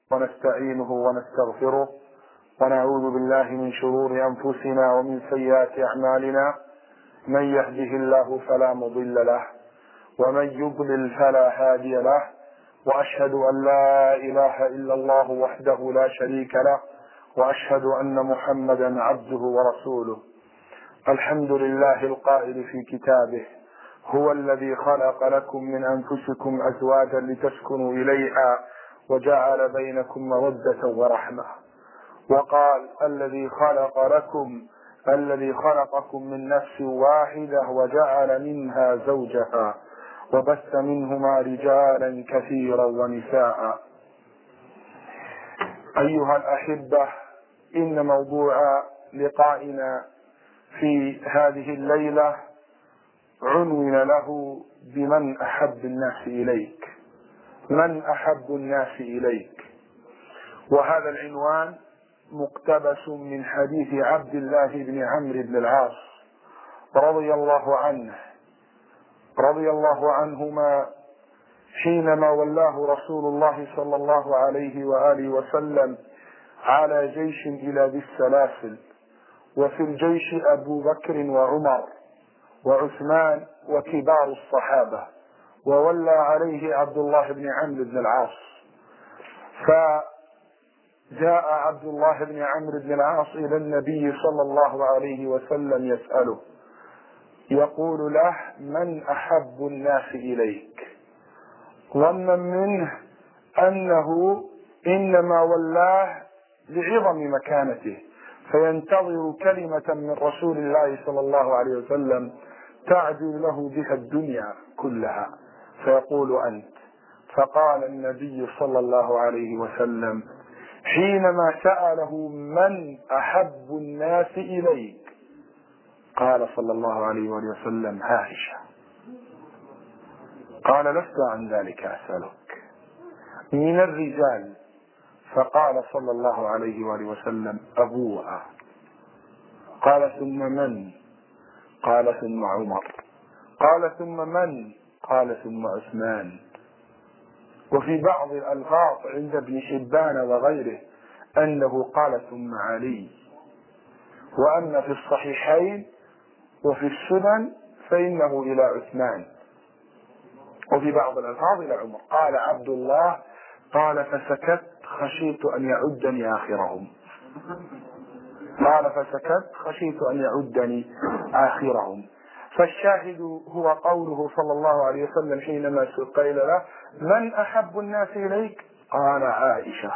ونستعينه ونستغفره ونعوذ بالله من شرور أنفسنا ومن سيئات أعمالنا. من يهده الله فلا مضل له ومن يضلل فلا هادي له، وأشهد أن لا إله إلا الله وحده لا شريك له، وأشهد أن محمدا عبده ورسوله. الحمد لله القائل في كتابه: هو الذي خلق لكم من أنفسكم أزواجا لتسكنوا إليها وجعل بينكم مودة ورحمة. وقال: الذي خلقكم من نفس واحدة وجعل منها زوجها وبث منهما رجالا كثيرا ونساء. أيها الأحبة، إن موضوع لقائنا في هذه الليلة عنون له بمن أحب الناس إليك، من أحب الناس إليك. وهذا العنوان مقتبس من حديث عبد الله بن عمرو بن العاص رضي الله عنهما حينما ولاه رسول الله صلى الله عليه وآله وسلم على جيش إلى ذي السلاسل، وفي الجيش أبو بكر وعمر وعثمان وكبار الصحابة، وولى عليه عبد الله بن عمرو بن العاص. فجاء عبد الله بن عمرو بن العاص إلى النبي صلى الله عليه وسلم يسأله، يقول له: من أحب الناس إليك؟ ظنا منه أنه إنما ولاه لعظم مكانته، فينتظر كلمة من رسول الله صلى الله عليه وسلم تعدل له بها الدنيا كلها، فيقول: أنت. فقال النبي صلى الله عليه وسلم حينما سأله: من أحب الناس إليك؟ قال صلى الله عليه وسلم: عائشة. قال: لست عن ذلك أسألك، من الرجال؟ فقال صلى الله عليه وسلم: أبوها. قال: ثم من؟ قال: ثم عمر. قال: ثم من؟ قال: ثم عثمان. وفي بعض الألفاظ عند ابن حبان وغيره أنه قال: ثم علي. وأما في الصحيحين وفي السنن فإنه إلى عثمان، وفي بعض الألفاظ إلى عمر. قال عبد الله: قال فسكت خشيت أن يعدني آخرهم. قال فسكت خشيت أن يعدني آخرهم. فالشاهد هو قوله صلى الله عليه وسلم حينما قيل له: من أحب الناس إليك؟ قال: عائشة.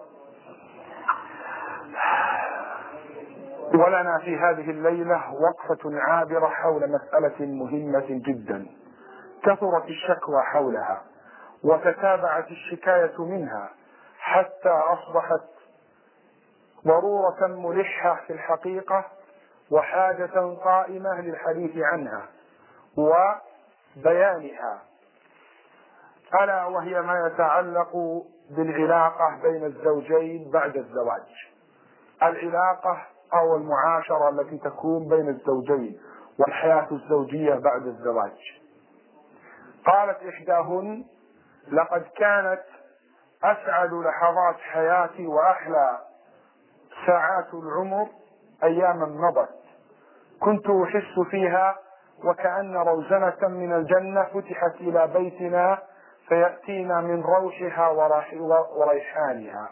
ولنا في هذه الليلة وقفة عابرة حول مسألة مهمة جدا، كثرت الشكوى حولها وتتابعت الشكاية منها حتى أصبحت ضرورة ملحة في الحقيقة وحاجة قائمة للحديث عنها وبيانها، ألا وهي ما يتعلق بالعلاقة بين الزوجين بعد الزواج، العلاقة أو المعاشرة التي تكون بين الزوجين والحياة الزوجية بعد الزواج. قالت إحداهن: لقد كانت أسعد لحظات حياتي وأحلى ساعات العمر أياما مضت، كنت أحس فيها وكأن روزنة من الجنة فتحت إلى بيتنا فيأتينا من روحها وريحانها،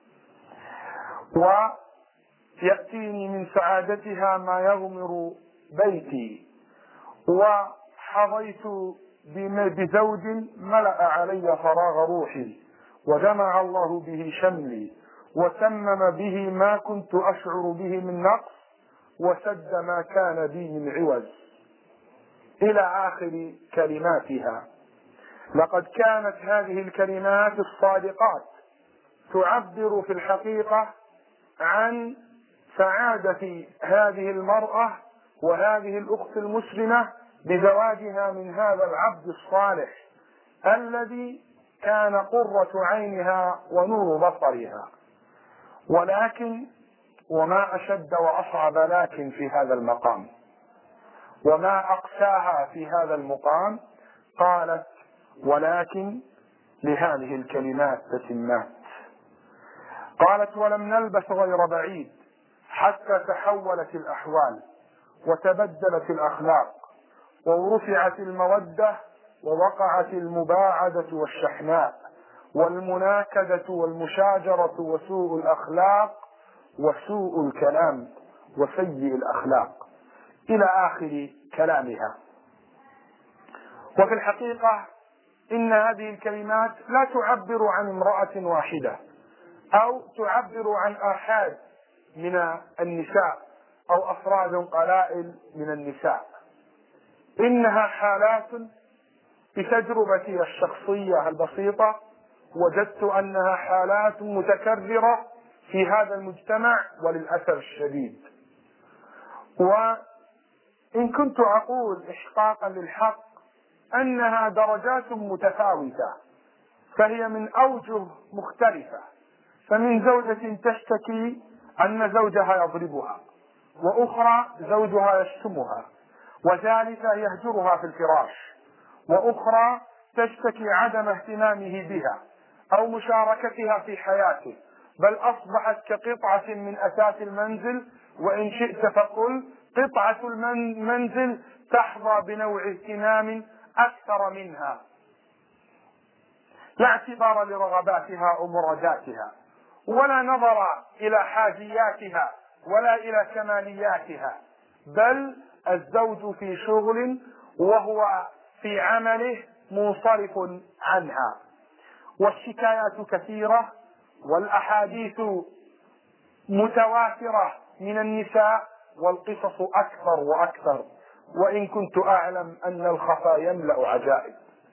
ويأتيني من سعادتها ما يغمر بيتي، وحظيت بزوج ملأ علي فراغ روحي وجمع الله به شملي وتمم به ما كنت أشعر به من نقص وسد ما كان بي من عوز، إلى آخر كلماتها. لقد كانت هذه الكلمات الصادقات تعبر في الحقيقة عن سعادة هذه المرأة وهذه الأخت المسلمة بزواجها من هذا العبد الصالح الذي كان قرة عينها ونور بصرها. ولكن وما أشد وأصعب لكن في هذا المقام وما أقساها في هذا المقام، قالت: ولكن لهذه الكلمات تتمات. قالت: ولم نلبث غير بعيد حتى تحولت الأحوال وتبدلت الأخلاق ورفعت المودة ووقعت المباعدة والشحناء والمناكدة والمشاجرة وسوء الأخلاق وسوء الكلام وسيء الأخلاق إلى آخر كلامها. وفي الحقيقة إن هذه الكلمات لا تعبر عن امرأة واحدة أو تعبر عن آحاد من النساء أو أفراد قلائل من النساء، إنها حالات بتجربتي الشخصية البسيطة وجدت أنها حالات متكررة في هذا المجتمع وللأسف الشديد. وإن كنت أقول إحقاقا للحق أنها درجات متفاوتة فهي من أوجه مختلفة، فمن زوجة تشتكي أن زوجها يضربها، وأخرى زوجها يشتمها، وثالثة يهجرها في الفراش، وأخرى تشتكي عدم اهتمامه بها أو مشاركتها في حياته، بل أصبحت كقطعة من أثاث المنزل، وإن شئت فقل قطعة المنزل تحظى بنوع اهتمام أكثر منها، لا اعتبار لرغباتها أو مراداتها، ولا نظر إلى حاجياتها ولا إلى كمالياتها، بل الزوج في شغل وهو في عمله منصرف عنها. والشكايات كثيرة والأحاديث متواترة من النساء والقصص أكثر وأكثر، وإن كنت أعلم أن الخفا يملأ عجائب.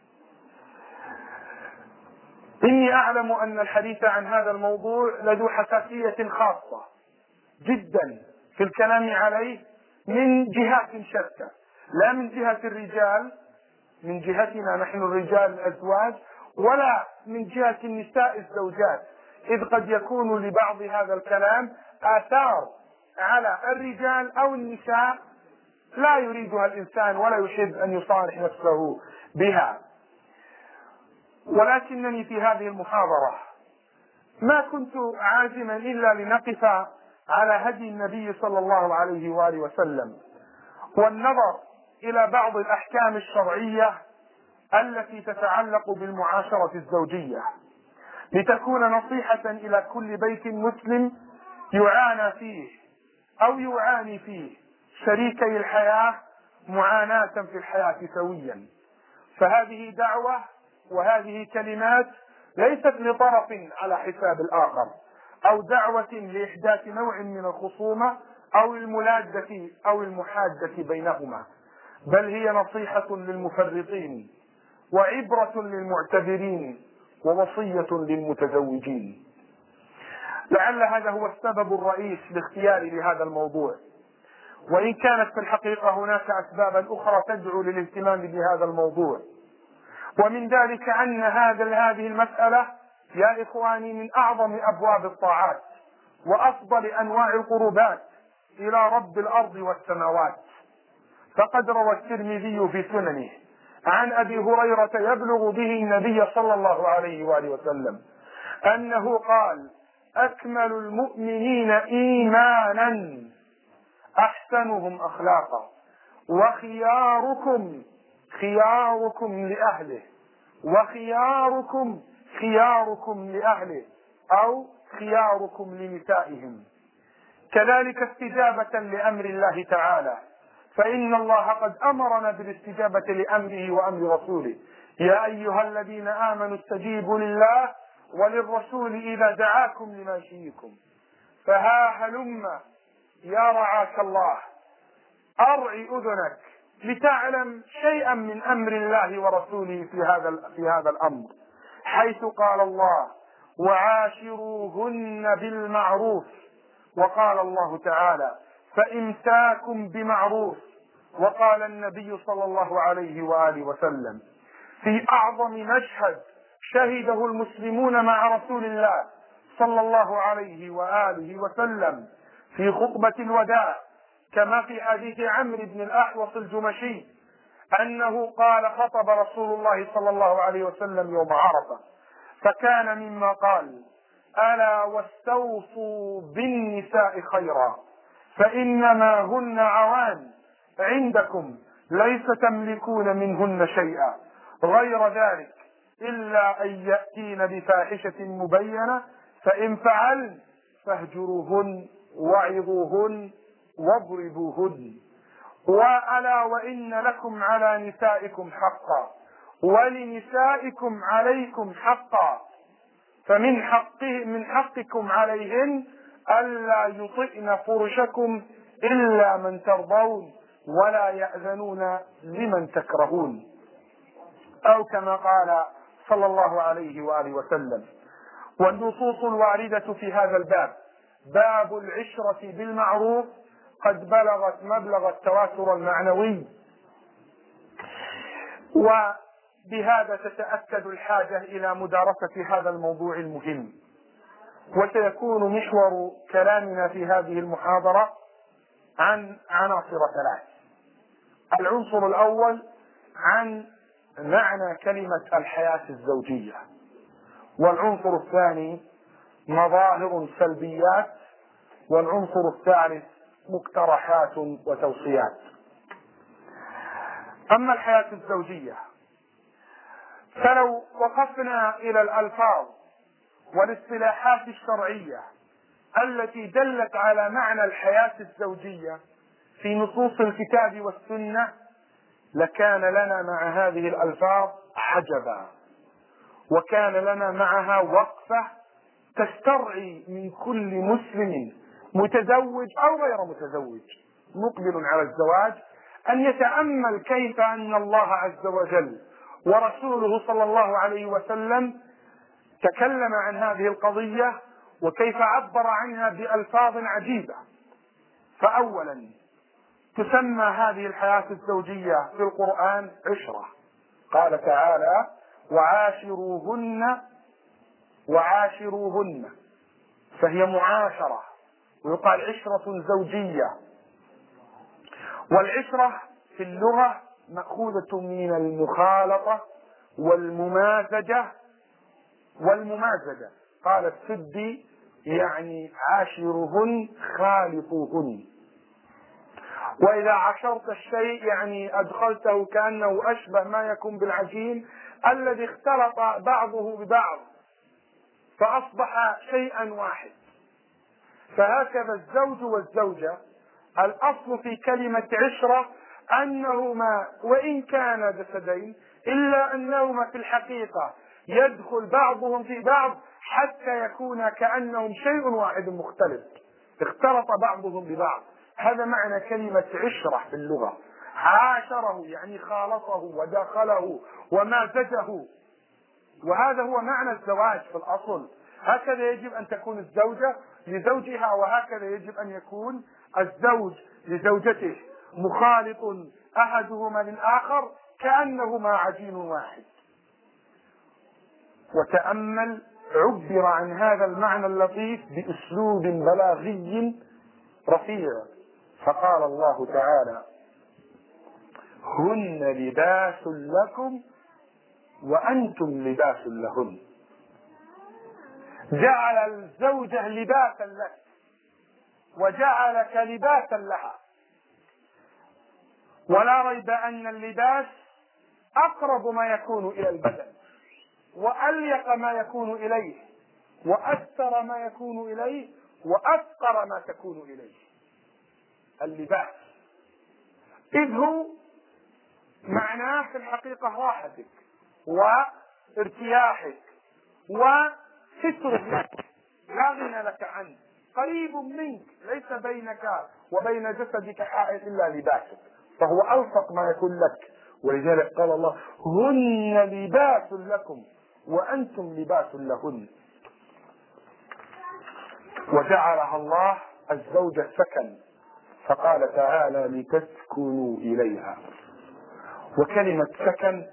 إني أعلم أن الحديث عن هذا الموضوع لذو حساسية خاصة جدا في الكلام عليه من جهات شتى، لا من جهة الرجال، من جهتنا نحن الرجال الأزواج، ولا من جهة النساء الزوجات، إذ قد يكون لبعض هذا الكلام آثار على الرجال أو النساء لا يريدها الإنسان ولا يحب أن يصالح نفسه بها. ولكنني في هذه المحاضرة ما كنت عازما إلا لنقف على هدي النبي صلى الله عليه وآله وسلم والنظر إلى بعض الأحكام الشرعية التي تتعلق بالمعاشرة الزوجية، لتكون نصيحة إلى كل بيت مسلم يعانى فيه أو يعاني فيه شريكي الحياة معاناة في الحياة سويا. فهذه دعوة وهذه كلمات ليست لطرف على حساب الآخر أو دعوة لإحداث نوع من الخصومة أو الملادة أو المحادة بينهما، بل هي نصيحة للمفرطين وعبرة للمعتبرين ووصية للمتزوجين. لعل هذا هو السبب الرئيس لاختياري لهذا الموضوع، وإن كانت في الحقيقة هناك أسبابا أخرى تدعو للاهتمام بهذا الموضوع، ومن ذلك أن هذه المسألة يا إخواني من أعظم أبواب الطاعات وأفضل أنواع القربات إلى رب الأرض والسماوات. فقد روى الترمذي في سننه عن أبي هريرة يبلغ به النبي صلى الله عليه وآله وسلم أنه قال: أكمل المؤمنين إيمانا أحسنهم أخلاقا، وخياركم خياركم لأهله، وخياركم خياركم لأهله، أو خياركم لنسائهم. كذلك استجابة لأمر الله تعالى، فإن الله قد أمرنا بالاستجابة لأمره وأمر رسوله: يا أيها الذين آمنوا استجيبوا لله وللرسول إذا دعاكم لما يحييكم. فها هلم يا رعاك الله أرعي أذنك لتعلم شيئا من أمر الله ورسوله في هذا الأمر، حيث قال الله: وعاشروهن بالمعروف، وقال الله تعالى: فإمساك بمعروف، وقال النبي صلى الله عليه وآله وسلم في أعظم مشهد شهده المسلمون مع رسول الله صلى الله عليه وآله وسلم في خطبة الوداع، كما في حديث عمرو بن الأحوص الجمشي أنه قال: خطب رسول الله صلى الله عليه وسلم يوم عرفة، فكان مما قال: ألا واستوصوا بالنساء خيرا فإنما هن عوان عندكم ليس تملكون منهن شيئا غير ذلك إلا أن يأتين بفاحشة مبينة فإن فعلن فاهجروهن وعظوهن واضربوهن وألا وإن لكم على نسائكم حقا ولنسائكم عليكم حقا من حقكم عليهن ألا يطئن فرشكم إلا من ترضون ولا يأذنون لمن تكرهون أو كما قال صلى الله عليه وآله وسلم. والنصوص الواردة في هذا الباب باب العشرة بالمعروف قد بلغت مبلغ التواتر المعنوي، وبهذا تتأكد الحاجة إلى مدارسة هذا الموضوع المهم. وسيكون محور كلامنا في هذه المحاضرة عن عناصر ثلاث. العنصر الأول عن معنى كلمة الحياة الزوجية، والعنصر الثاني مظاهر سلبيات، والعنصر الثالث مقترحات وتوصيات. أما الحياة الزوجية فلو وقفنا إلى الألفاظ والاصطلاحات الشرعية التي دلت على معنى الحياة الزوجية في نصوص الكتاب والسنة لكان لنا مع هذه الألفاظ عجبا، وكان لنا معها وقفة تسترعي من كل مسلم متزوج أو غير متزوج مقبل على الزواج أن يتأمل كيف أن الله عز وجل ورسوله صلى الله عليه وسلم تكلم عن هذه القضية وكيف عبر عنها بألفاظ عجيبة. فأولا تسمى هذه الحياة الزوجية في القرآن عشرة. قال تعالى وعاشروهن، فهي معاشرة، ويقال عشرة زوجية. والعشرة في اللغة مأخوذة من المخالطة والممازجة. قال السدي يعني عاشرهن خالطوهن. وإذا عشرت الشيء يعني أدخلته كأنه أشبه ما يكون بالعجين الذي اختلط بعضه ببعض فأصبح شيئا واحد. فهكذا الزوج والزوجة الأصل في كلمة عشرة أنهما وإن كانا جسدين إلا أنهما في الحقيقة يدخل بعضهم في بعض حتى يكون كأنهم شيء واحد مختلف، اختلط بعضهم ببعض. هذا معنى كلمة عشرة في اللغة. عاشره يعني خالطه ودخله ومازجه، وهذا هو معنى الزواج في الأصل. هكذا يجب أن تكون الزوجة لزوجها، وهكذا يجب أن يكون الزوج لزوجته، مخالط أحدهما للآخر كأنهما عجين واحد. وتأمل عبر عن هذا المعنى اللطيف بأسلوب بلاغي رفيع، فقال الله تعالى هن لباس لكم وأنتم لباس لهن. جعل الزوجة لباسا لك وجعلك لباسا لها. ولا ريب أن اللباس أقرب ما يكون إلى البدن وأليق ما يكون إليه وأستر ما يكون إليه وأفقر ما تكون إليه اللباس، إذ هو معناه في الحقيقة راحتك وارتياحك وسترك لا غنى لك عنه، قريب منك، ليس بينك وبين جسدك حائل إلا لباسك، فهو ألصق ما يكون لك. ولذلك قال الله هن لباس لكم وأنتم لباس لهن. وجعلها الله الزوجة سكن، فقال تعالى لتسكنوا إليها. وكلمة سكن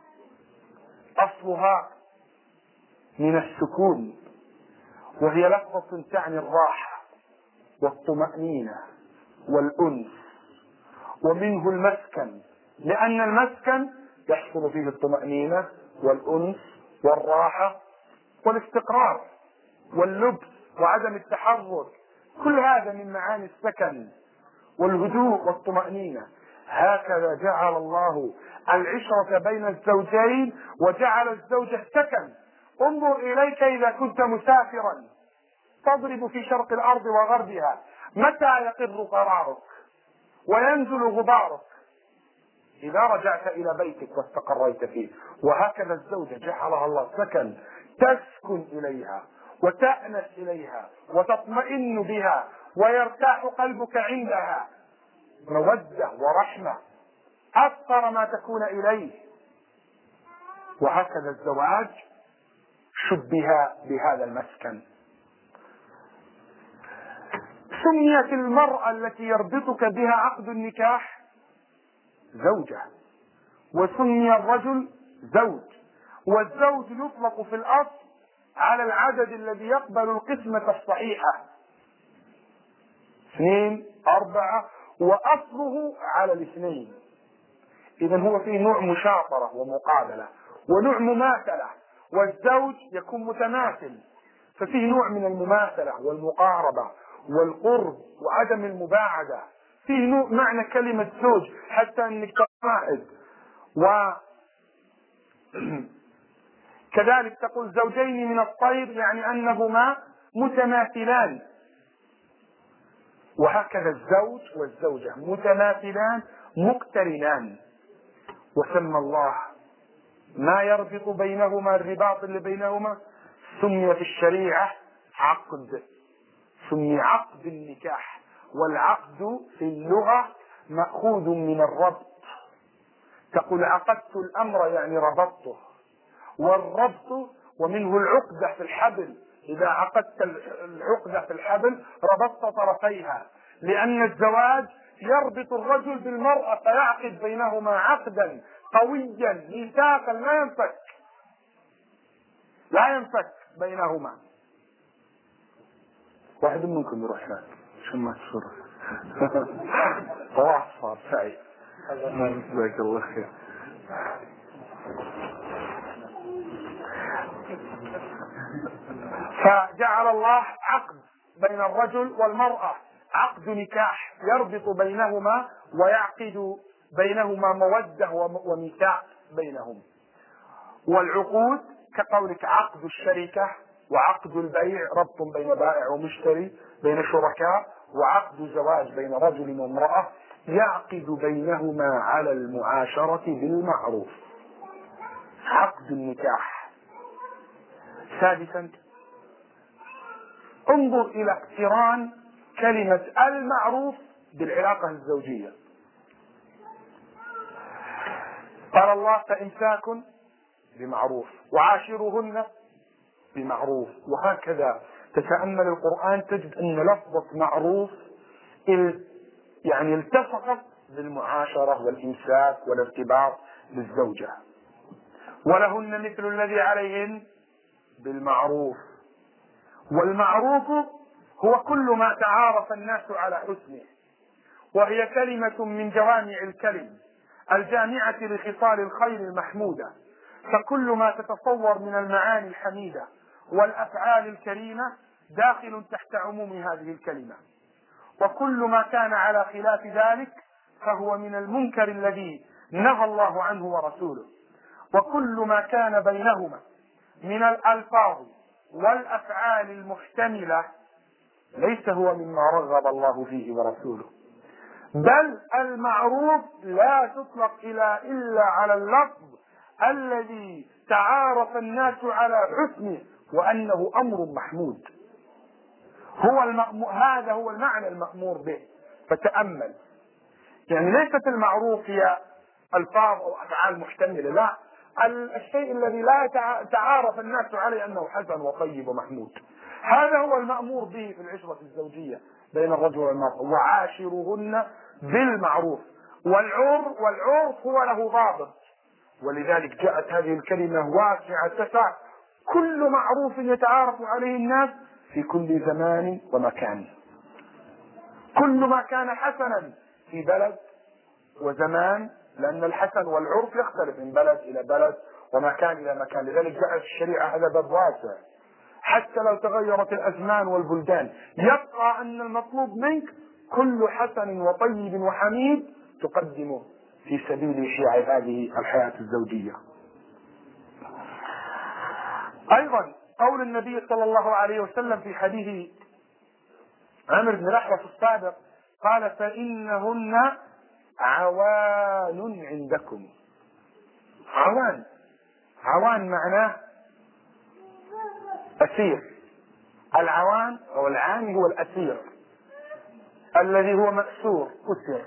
أصلها من السكون، وهي لفظة تعني الراحة والطمأنينة والأنس، ومنه المسكن، لأن المسكن يحصل فيه الطمأنينة والأنس والراحة والاستقرار. واللبس وعدم التحرك، كل هذا من معاني السكن والهدوء والطمأنينة. هكذا جعل الله العشرة بين الزوجين وجعل الزوجة سكن. انظر إليك إذا كنت مسافرا تضرب في شرق الأرض وغربها، متى يقر قرارك وينزل غبارك؟ إذا رجعت إلى بيتك واستقريت فيه. وهكذا الزوجة جعلها الله سكن، تسكن إليها وتأنس إليها وتطمئن بها ويرتاح قلبك عندها، مودة ورحمة أفقر ما تكون إليه. وهكذا الزواج شبه بهذا المسكن. سميت المرأة التي يربطك بها عقد النكاح زوجة، وسمي الرجل زوج. والزوج يطلق في الأصل على العدد الذي يقبل القسمة الصحيحة، 2 4، وأصله على 2. إذا هو فيه نوع مشاطرة ومقابلة ونوع مماثلة، والزوج يكون متماثل، ففيه نوع من المماثلة والمقاربة والقرب وعدم المباعدة. فيه نوع معنى كلمة زوج حتى أنك تقاعد. وكذلك تقول زوجين من الطير، يعني أنهما متماثلان. وهكذا الزوج والزوجة متماثلان مقترنان. وسمى الله ما يربط بينهما، الرباط اللي بينهما، سمي في الشريعة عقد، سمي عقد النكاح. والعقد في اللغة مأخوذ من الربط. تقول عقدت الأمر يعني ربطته، والربط ومنه العقدة في الحبل، إذا عقدت العقدة في الحبل ربطت طرفيها، لأن الزواج يربط الرجل بالمرأة فيعقد بينهما عقدا قويا ميثاقا لا ينفك بينهما. واحد منكم يروح هناك شو ما تصير طواف صار سعي. جزاك الله خير. فجعل الله عقد بين الرجل والمرأة، عقد نكاح يربط بينهما ويعقد بينهما مودة وميثاق بينهم. والعقود كقولك عقد الشركة وعقد البيع، ربط بين بائع ومشتري بين شركاء، وعقد زواج بين رجل وامرأة يعقد بينهما على المعاشرة بالمعروف، عقد النكاح. سادسا، انظر إلى اقتران كلمة المعروف بالعلاقة الزوجية. قال الله فإمساك بمعروف وعاشروهن بمعروف. وهكذا تتأمل القرآن تجد أن لفظة معروف يعني التصقت بالمعاشرة والإمساك والارتباط بالزوجة. ولهن مثل الذي عليهن بالمعروف. والمعروف هو كل ما تعارف الناس على حسنه، وهي كلمة من جوامع الكلم الجامعة لخصال الخير المحمودة. فكل ما تتصور من المعاني الحميدة والأفعال الكريمة داخل تحت عموم هذه الكلمة، وكل ما كان على خلاف ذلك فهو من المنكر الذي نهى الله عنه ورسوله. وكل ما كان بينهما من الألفاظ والأفعال المحتملة ليس هو مما رغب الله فيه ورسوله. بل المعروف لا تطلق إلا على اللفظ الذي تعارف الناس على حسنه وأنه أمر محمود. هذا هو المعنى المأمور به. فتأمل، يعني ليست المعروف هي ألفاظ أو أفعال محتملة، لا، الشيء الذي لا تعارف الناس عليه أنه حسن وطيب ومحمود، هذا هو المأمور به في العشرة الزوجية بين الرجل والمرأة. وعاشروهن بالمعروف. والعرف هو له ضابط، ولذلك جاءت هذه الكلمة واسعة تسع كل معروف يتعارف عليه الناس في كل زمان ومكان. كل ما كان حسنا في بلد وزمان، لأن الحسن والعرف يختلف من بلد إلى بلد ومكان إلى مكان، لذلك جاءت الشريعة هذا باب واسع. حتى لو تغيرت الأزمان والبلدان، يبقى أن المطلوب منك كل حسن وطيب وحميد تقدمه في سبيل إحياء هذه الحياة الزوجية. أيضا قول النبي صلى الله عليه وسلم في حديث عامر بن الأحوص السابق قال: فإنهن عوان عندكم. عوان معناه أسير. العوان أو العاني هو الأسير الذي هو مأسور أسر.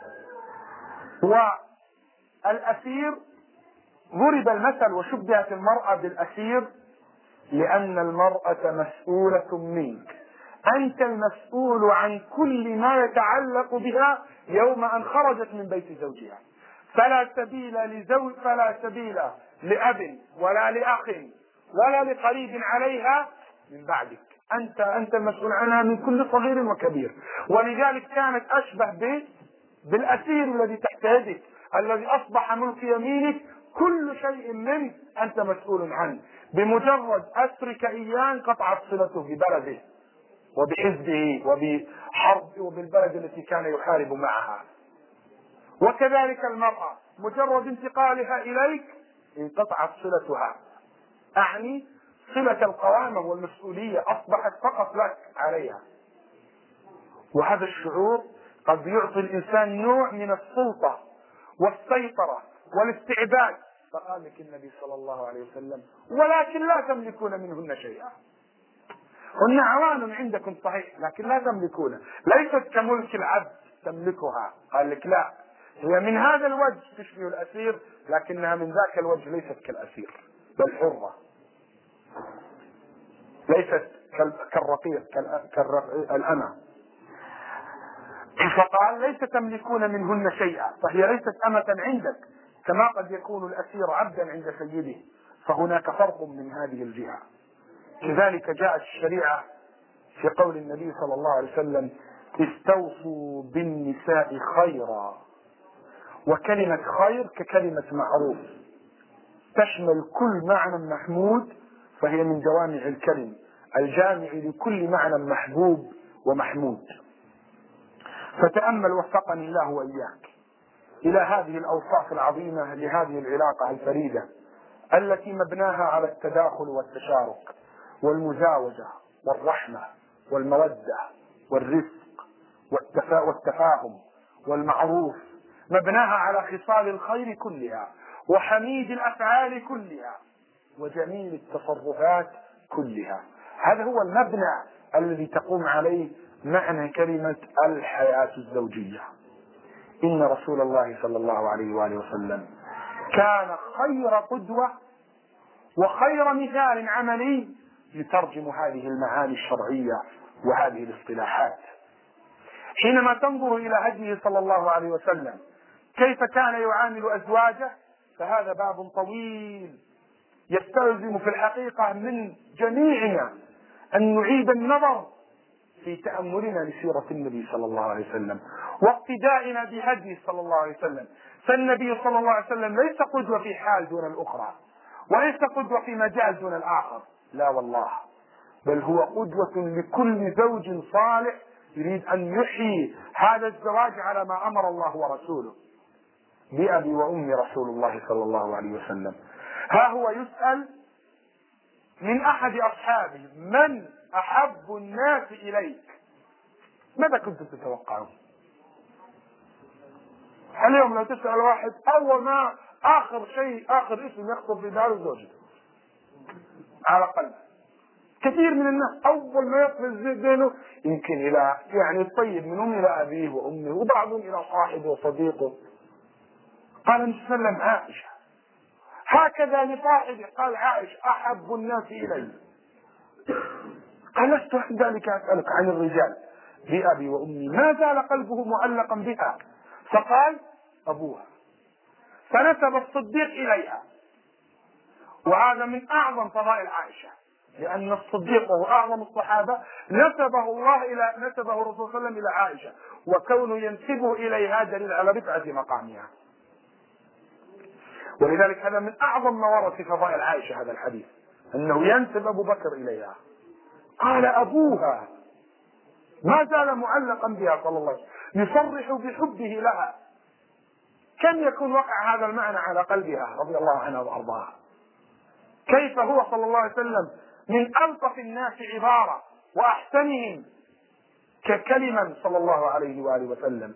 والأسير ضرب المثل وشبهت المرأة بالأسير لأن المرأة مسؤولة منك، أنت المسؤول عن كل ما يتعلق بها يوم أن خرجت من بيت زوجها، فلا سبيل لأب ولا لأخ ولا لقريب عليها من بعدك، أنت المسؤول عنها من كل صغير وكبير. ولذلك كانت أشبه بالأسير الذي تحت يدك، الذي أصبح ملك يمينك، كل شيء منه أنت مسؤول عنه. بمجرد أسرك إياه انقطعت صلته ببلده وبحزبه وبحرب وبالبلد التي كان يحارب معها. وكذلك المرأة مجرد انتقالها إليك انقطعت صلتها، أعني صلة القوامة والمسؤولية أصبحت فقط لك عليها. وهذا الشعور قد يعطي الإنسان نوع من السلطة والسيطرة والاستعباد. فقال لك النبي صلى الله عليه وسلم: ولكن لا تملكون منهن شيئا. هن عوان عندكم صحيح، لكن لا تملكون، ليست كملك العبد تملكها. قال لك لا، هي من هذا الوجه تشبه الأسير، لكنها من ذاك الوجه ليست كالأسير بل حرة، ليست كالرقيق كالأمة. فقال: ليس تملكون منهن شيئا، فهي ليست أمة عندك كما قد يكون الأسير عبدا عند سيده، فهناك فرق من هذه الجهة. كذلك جاءت الشريعة في قول النبي صلى الله عليه وسلم: استوصوا بالنساء خيرا. وكلمة خير ككلمة معروف، تشمل كل معنى محمود، فهي من جوامع الكلم الجامع لكل معنى محبوب ومحمود. فتأمل وفقني الله وإياك إلى هذه الأوصاف العظيمة لهذه العلاقة الفريدة التي مبناها على التداخل والتشارك والمزاوجة والرحمة والمودة والرفق والتفاهم والمعروف، مبناها على خصال الخير كلها وحميد الأفعال كلها وجميل التصرفات كلها. هذا هو المبنى الذي تقوم عليه معنى كلمة الحياة الزوجية. إن رسول الله صلى الله عليه وآله وسلم كان خير قدوة وخير مثال عملي يترجم هذه المعاني الشرعية وهذه الاصطلاحات. حينما تنظر إلى هديه صلى الله عليه وسلم كيف كان يعامل أزواجه، فهذا باب طويل يستلزم في الحقيقة من جميعنا أن نعيد النظر في تأملنا لسيرة النبي صلى الله عليه وسلم واقتدائنا بهديه صلى الله عليه وسلم. فالنبي صلى الله عليه وسلم ليس قدوة في حال دون الأخرى، وليس قدوة في مجال دون الآخر، لا والله، بل هو قدوة لكل زوج صالح يريد أن يحيي هذا الزواج على ما أمر الله ورسوله. بأبي وأمي رسول الله صلى الله عليه وسلم. ها هو يسأل من أحد أصحابه: من أحب الناس إليك؟ ماذا كنتم تتوقعون؟ اليوم لو تسأل واحد أول ما آخر اسم يخطر في باله زوجته على قلبه. كثير من الناس أول ما يطفز ذهنه يمكن إلى الطيب منهم إلى أبيه وأمه، وبعضهم إلى صاحبه وصديقه. قال النبي صلى الله عليه وسلم: عائشة. هكذا لصاحبه قال: عائشة أحب الناس إلي. قال: لست عن ذلك أسألك عن الرجال. بأبي وأمي. ما زال قلبه معلقا بها، فقال: أبوها. فنسب الصديق إليها، وهذا من أعظم فضائل عائشة، لأن الصديق وهو أعظم الصحابة نسبه الرسول صلى الله عليه وسلم إلى عائشة، وكونه ينسبه إليها دليل على رفعة مقامها. ولذلك هذا من أعظم ما ورد في فضائل عائشة هذا الحديث، أنه ينسب أبو بكر إليها. قال أبوها ما زال معلقا بها صلى الله عليه وسلم يصرح بحبه لها. كم يكون وقع هذا المعنى على قلبها رضي الله عنها وأرضاها؟ كيف هو صلى الله عليه وسلم من ألطف الناس عبارة وأحسنهم ككلمة صلى الله عليه وآله وسلم.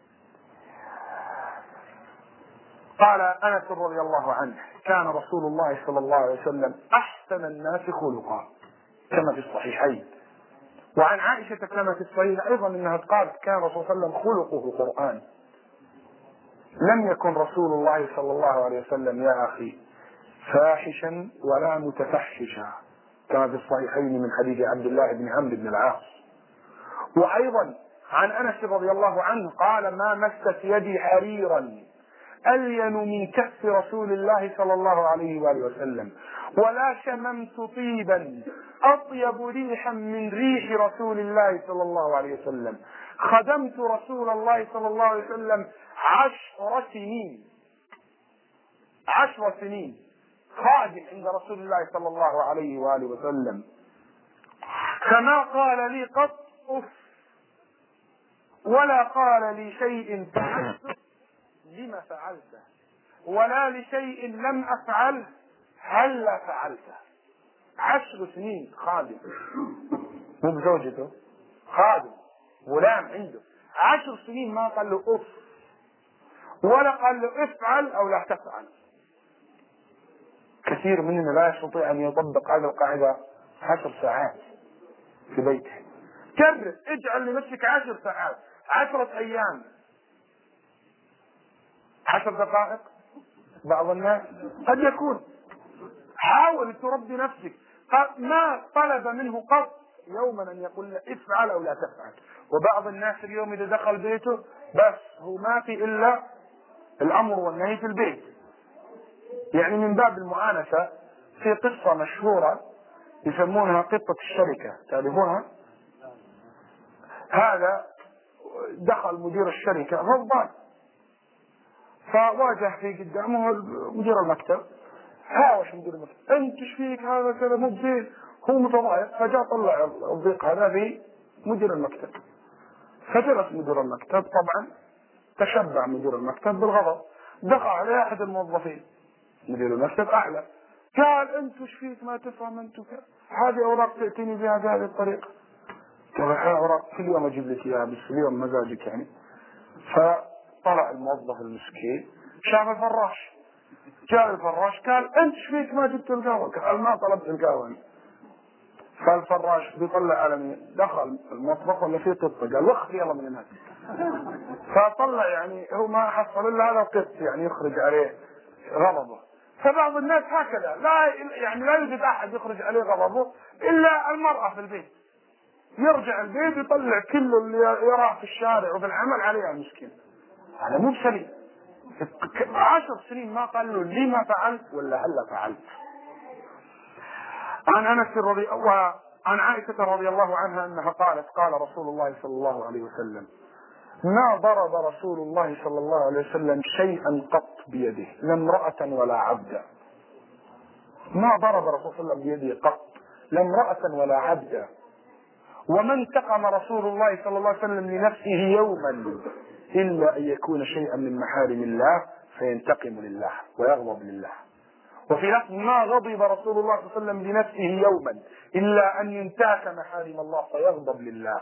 قال أنس رضي الله عنه كان رسول الله صلى الله عليه وسلم أحسن الناس خلقا كما في الصحيحين. وعن عائشة كما في الصحيح أيضا أنها قالت كان رسول الله صلى الله عليه وسلم خلقه قرآن. لم يكن رسول الله صلى الله عليه وسلم يا أخي فاحشا ولا متفحشا كما في الصحيحين من حديث عبد الله بن عمرو بن العاص. وأيضا عن أنس رضي الله عنه قال ما مست يدي حريرا ألين من كف رسول الله صلى الله عليه وآله وسلم ولا شممت طيبا أطيب ريحا من ريح رسول الله صلى الله عليه وسلم. خدمت رسول الله صلى الله عليه وسلم 10 سنين خادم عند رسول الله صلى الله عليه وآله وسلم، فما قال لي قط أف ولا قال لي شيء فعلته لما فعلته ولا لشيء لم أفعله هلا فعلته. 10 سنين خادم، مو بزوجته، خادم غلام عنده 10 سنين ما قال له أف ولا قال له افعل أو لا تفعل. كثير مننا لا يستطيع أن يطبق هذه القاعدة 10 ساعات في بيته. كرر، اجعل لنفسك 10 ساعات، 10 أيام، 10 دقائق. بعض الناس قد يكون حاول تربي نفسك، ما طلب منه قط يوما أن يقول له افعل أو لا تفعل. وبعض الناس اليوم إذا دخل بيته بس هو ما في إلا الأمر والنهي في البيت. يعني من باب المعانسة في قصة مشهورة يسمونها قطة الشركة، تعرفونها؟ هذا دخل مدير الشركة غضبان، فواجه في قدامه مدير المكتب، هاوش مدير المكتب انت ايش فيك هذا كذا مو بزين، هو متضايق. فجاء طلع الضيق هذا في مدير المكتب، فجلس مدير المكتب طبعا تشبع مدير المكتب بالغضب، دخل عليه احد الموظفين مدير المكتب اعلى، قال انت ايش فيك ما تفهم انت هذه اوراق تاتيني بها بهذه الطريقه. قال اوراق كل يوم اجيب لك اياها بس اليوم مزاجك يعني. فطلع الموظف المسكين شاف الفراش، جاء الفراش قال انت ايش فيك ما جبت القهوه؟ قال ما طلبت القهوه. فالفراش بيطلع على مين؟ دخل المطبخ ولا فيه قطه، قال وخ يلا من هناك. فطلع يعني هو ما حصل الا هذا القط يعني يخرج عليه غضبه. فبعض الناس هكذا لا يوجد احد يخرج عليه غضبه الا المراه في البيت. يرجع البيت يطلع كل اللي يراه في الشارع وفي العمل عليها مسكين. هذا مو سليم. 10 سنين ما قال له لما فعلت ولا هلا فعلت. وعن عائشة رضي الله عنها أنها قالت قال رسول الله صلى الله عليه وسلم ما ضرب رسول الله صلى الله عليه وسلم شيئا قط بيده لا امرأة ولا عبدا. ما ضرب رسول الله بيده قط لا امرأة ولا عبدا. وما انتقم رسول الله صلى الله عليه وسلم لنفسه يوما إلا أن يكون شيئا من محارم الله فينتقم لله ويغضب لله. وفي لفظ ما غضب رسول الله صلى الله عليه وسلم لنفسه يوما إلا أن ينتهك محارم الله فيغضب لله.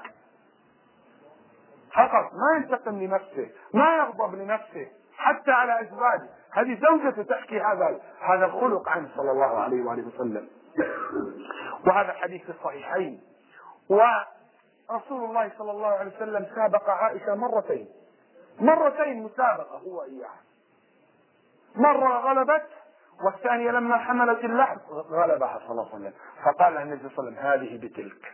فقط ما ينتقم لنفسه، ما يغضب لنفسه حتى على أزواجه. هذه زوجته تحكي هذا الخلق عنه صلى الله عليه وآله وسلم. وهذا حديث في الصحيحين. ورسول الله صلى الله عليه وسلم سابق عائشة مرتين مسابقة هو إياها. مرة غلبت، والثانية لما حملت اللحم غلبها صلى الله عليه وسلم. فقال النبي صلى الله عليه وسلم هذه بتلك.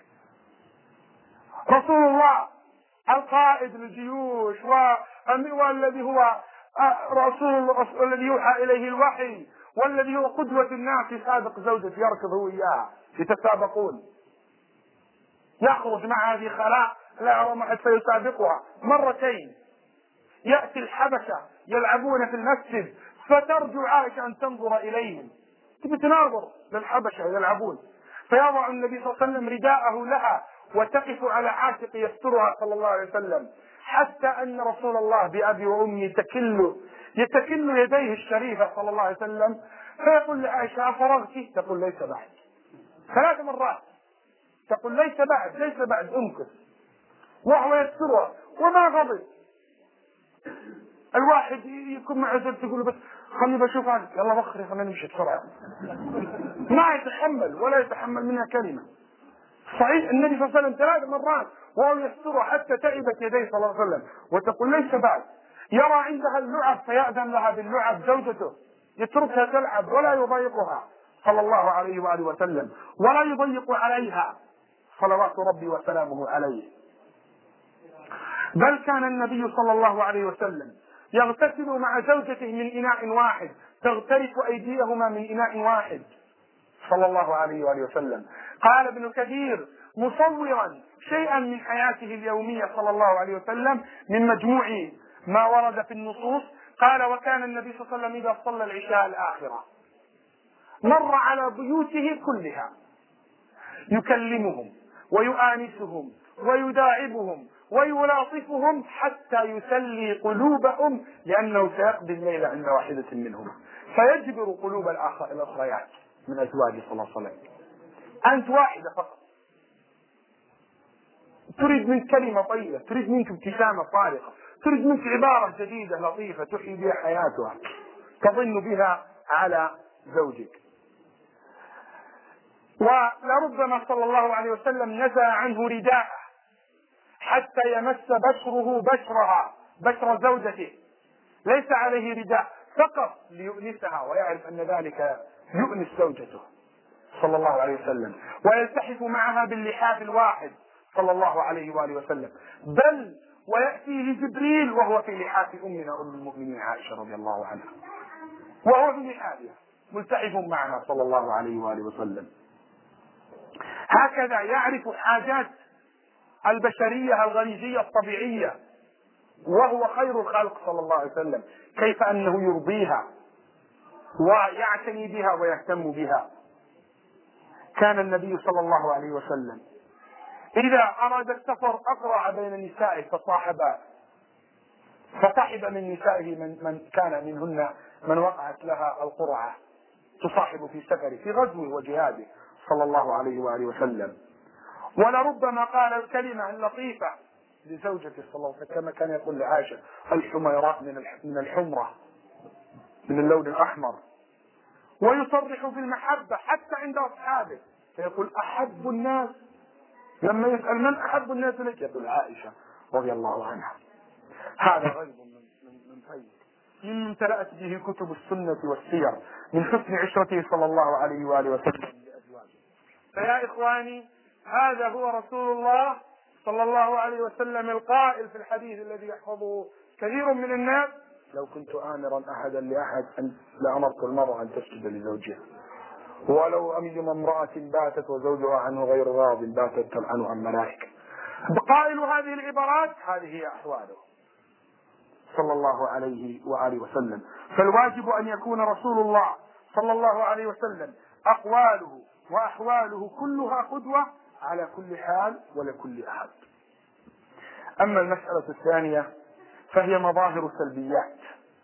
رسول الله القائد للجيوش والذي هو الذي يوحى إليه الوحي والذي هو قدوة الناس يسابق زوجته يركض هو إياها يتسابقون، يخرج مع هذه خلاء لا يرى أحد فيسابقها. مرتين يأتي الحبشة يلعبون في المسجد فترجو عائشة أن تنظر إليهم، تبي تناظر للحبشة يلعبون، فيضع النبي صلى الله عليه وسلم رداءه لها وتقف على عاتق يسترها صلى الله عليه وسلم، حتى أن رسول الله بأبي وأمي يتكل يديه الشريفة صلى الله عليه وسلم، فيقول لعائشة: أفرغت؟ تقول: ليس بعد. 3 مرات تقول: ليس بعد، ليس بعد، امكث، وهو يسترها وما غضب. الواحد يكون مع زوجته يقول: بس خلني بشوف عنك، يلا بخري خلينا نمشي بسرعة. ما يتحمل ولا يتحمل منها كلمة. صحيح النبي صلى الله عليه وسلم 3 مرات وهو يسترها حتى تعبت يديه صلى الله عليه وسلم، وتقول: ليس بعد. يرى عندها اللعب فيأذن لها باللعب زوجته، يتركها تلعب ولا يضايقها صلى الله عليه وآله وسلم، ولا يضيق عليها صلوات ربي وسلامه عليه. بل كان النبي صلى الله عليه وسلم يغتسل مع زوجته من إناء واحد، تغترف أيديهما من إناء واحد صلى الله عليه وآله وسلم. قال ابن كثير مصورا شيئا من حياته اليومية صلى الله عليه وسلم من مجموع ما ورد في النصوص، قال: وكان النبي صلى الله عليه وسلم إذا صلى العشاء الآخرة مر على بيوته كلها يكلمهم ويؤانسهم ويداعبهم ويلاطفهم حتى يسلي قلوبهم، لأنه سيقضي الليل عند واحدة منهم فيجبر قلوب الأخريات من أزواجه صلى الله عليه وسلم. أنت واحدة فقط تريد منك كلمة طيبة، تريد منك ابتسامة صادقة، تريد منك عبارة جديدة لطيفة تحيي بها حياتها، تظن بها على زوجك. ولربما صلى الله عليه وسلم نزع عنه رداءه حتى يمس بشره بشرها، بشر زوجته، ليس عليه رداء، فقط ليؤنسها ويعرف أن ذلك يؤنس زوجته صلى الله عليه وسلم، ويلتحف معها باللحاف الواحد صلى الله عليه وآله وسلم. بل ويأتيه جبريل وهو في لحاف أمنا أم المؤمنين عائشة رضي الله عنها، وهو في لحافها ملتحف معها صلى الله عليه وآله وسلم. هكذا يعرف حاجات البشرية الغريزية الطبيعية، وهو خير الخلق صلى الله عليه وسلم، كيف أنه يرضيها ويعتني بها ويهتم بها. كان النبي صلى الله عليه وسلم إذا أراد السفر أقرع بين نسائه فصاحب من نسائه من كان منهن من وقعت لها القرعة تصاحب في سفره في غزوه وجهاده صلى الله عليه وآله وسلم. ولربما قال الكلمة اللطيفة لزوجته صلى الله عليه وسلم، كما كان يقول لعائشة: الحميراء من الحمرة، من اللون الأحمر. ويصرح بالمحبة حتى عند أصحابه، فيقول: أحب الناس، لما يسأل من أحب الناس لك يقول: عائشة رضي الله عنها. هذا غيب من فيض مما امتلأت به كتب السنة والسير من حسن عشرته صلى الله عليه وآله وسلم لأزواجه. فيا إخواني، هذا هو رسول الله صلى الله عليه وسلم القائل في الحديث الذي يحفظه كثير من الناس: لو كنت آمرا أحدا لأحد لأمرت المرأة أن تسجد لزوجها، ولو أميم امرأة باتت وزوجها عنه غير راض باتت تلعنه عن ملائكة. قائل هذه العبارات هذه هي أحواله صلى الله عليه وآله وسلم. فالواجب أن يكون رسول الله صلى الله عليه وسلم أقواله وأحواله كلها قدوة على كل حال ولكل أحد. أما المسألة الثانية فهي مظاهر السلبيات.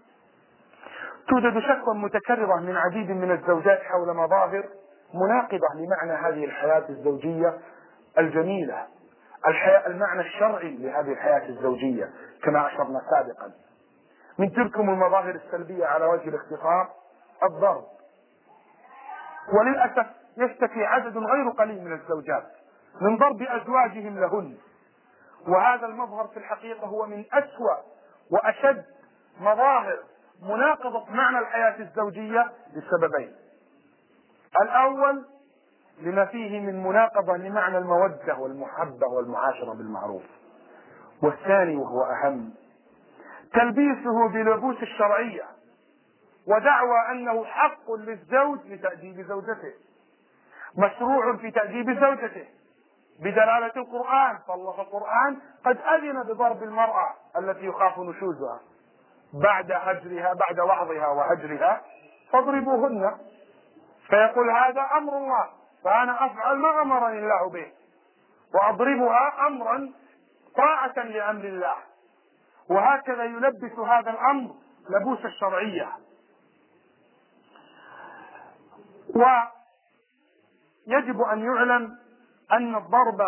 توجد شكوى متكررة من عديد من الزوجات حول مظاهر مناقضة لمعنى هذه الحياة الزوجية الجميلة، المعنى الشرعي لهذه الحياة الزوجية كما أشرنا سابقا. من تلكم المظاهر السلبية على وجه الاختصار الضرب، وللأسف يشتكي عدد غير قليل من الزوجات من ضرب أزواجهم لهن، وهذا المظهر في الحقيقة هو من أسوأ وأشد مظاهر مناقضة معنى الحياة الزوجية لسببين: الأول لما فيه من مناقضة لمعنى المودة والمحبة والمعاشرة بالمعروف، والثاني وهو أهم تلبيسه بلبوس الشرعية ودعوى أنه حق للزوج لتأديب زوجته، مشروع في تأديب زوجته بدلالة القرآن، فالله القرآن قد أذن بضرب المرأة التي يخاف نشوزها بعد بعد وعظها وهجرها فاضربوهن، فيقول هذا أمر الله فأنا أفعل ما أمرني الله به، وأضربها أمرا طاعة لأمر الله. وهكذا يلبس هذا الأمر لبوس الشرعية. ويجب أن يعلم أن الضرب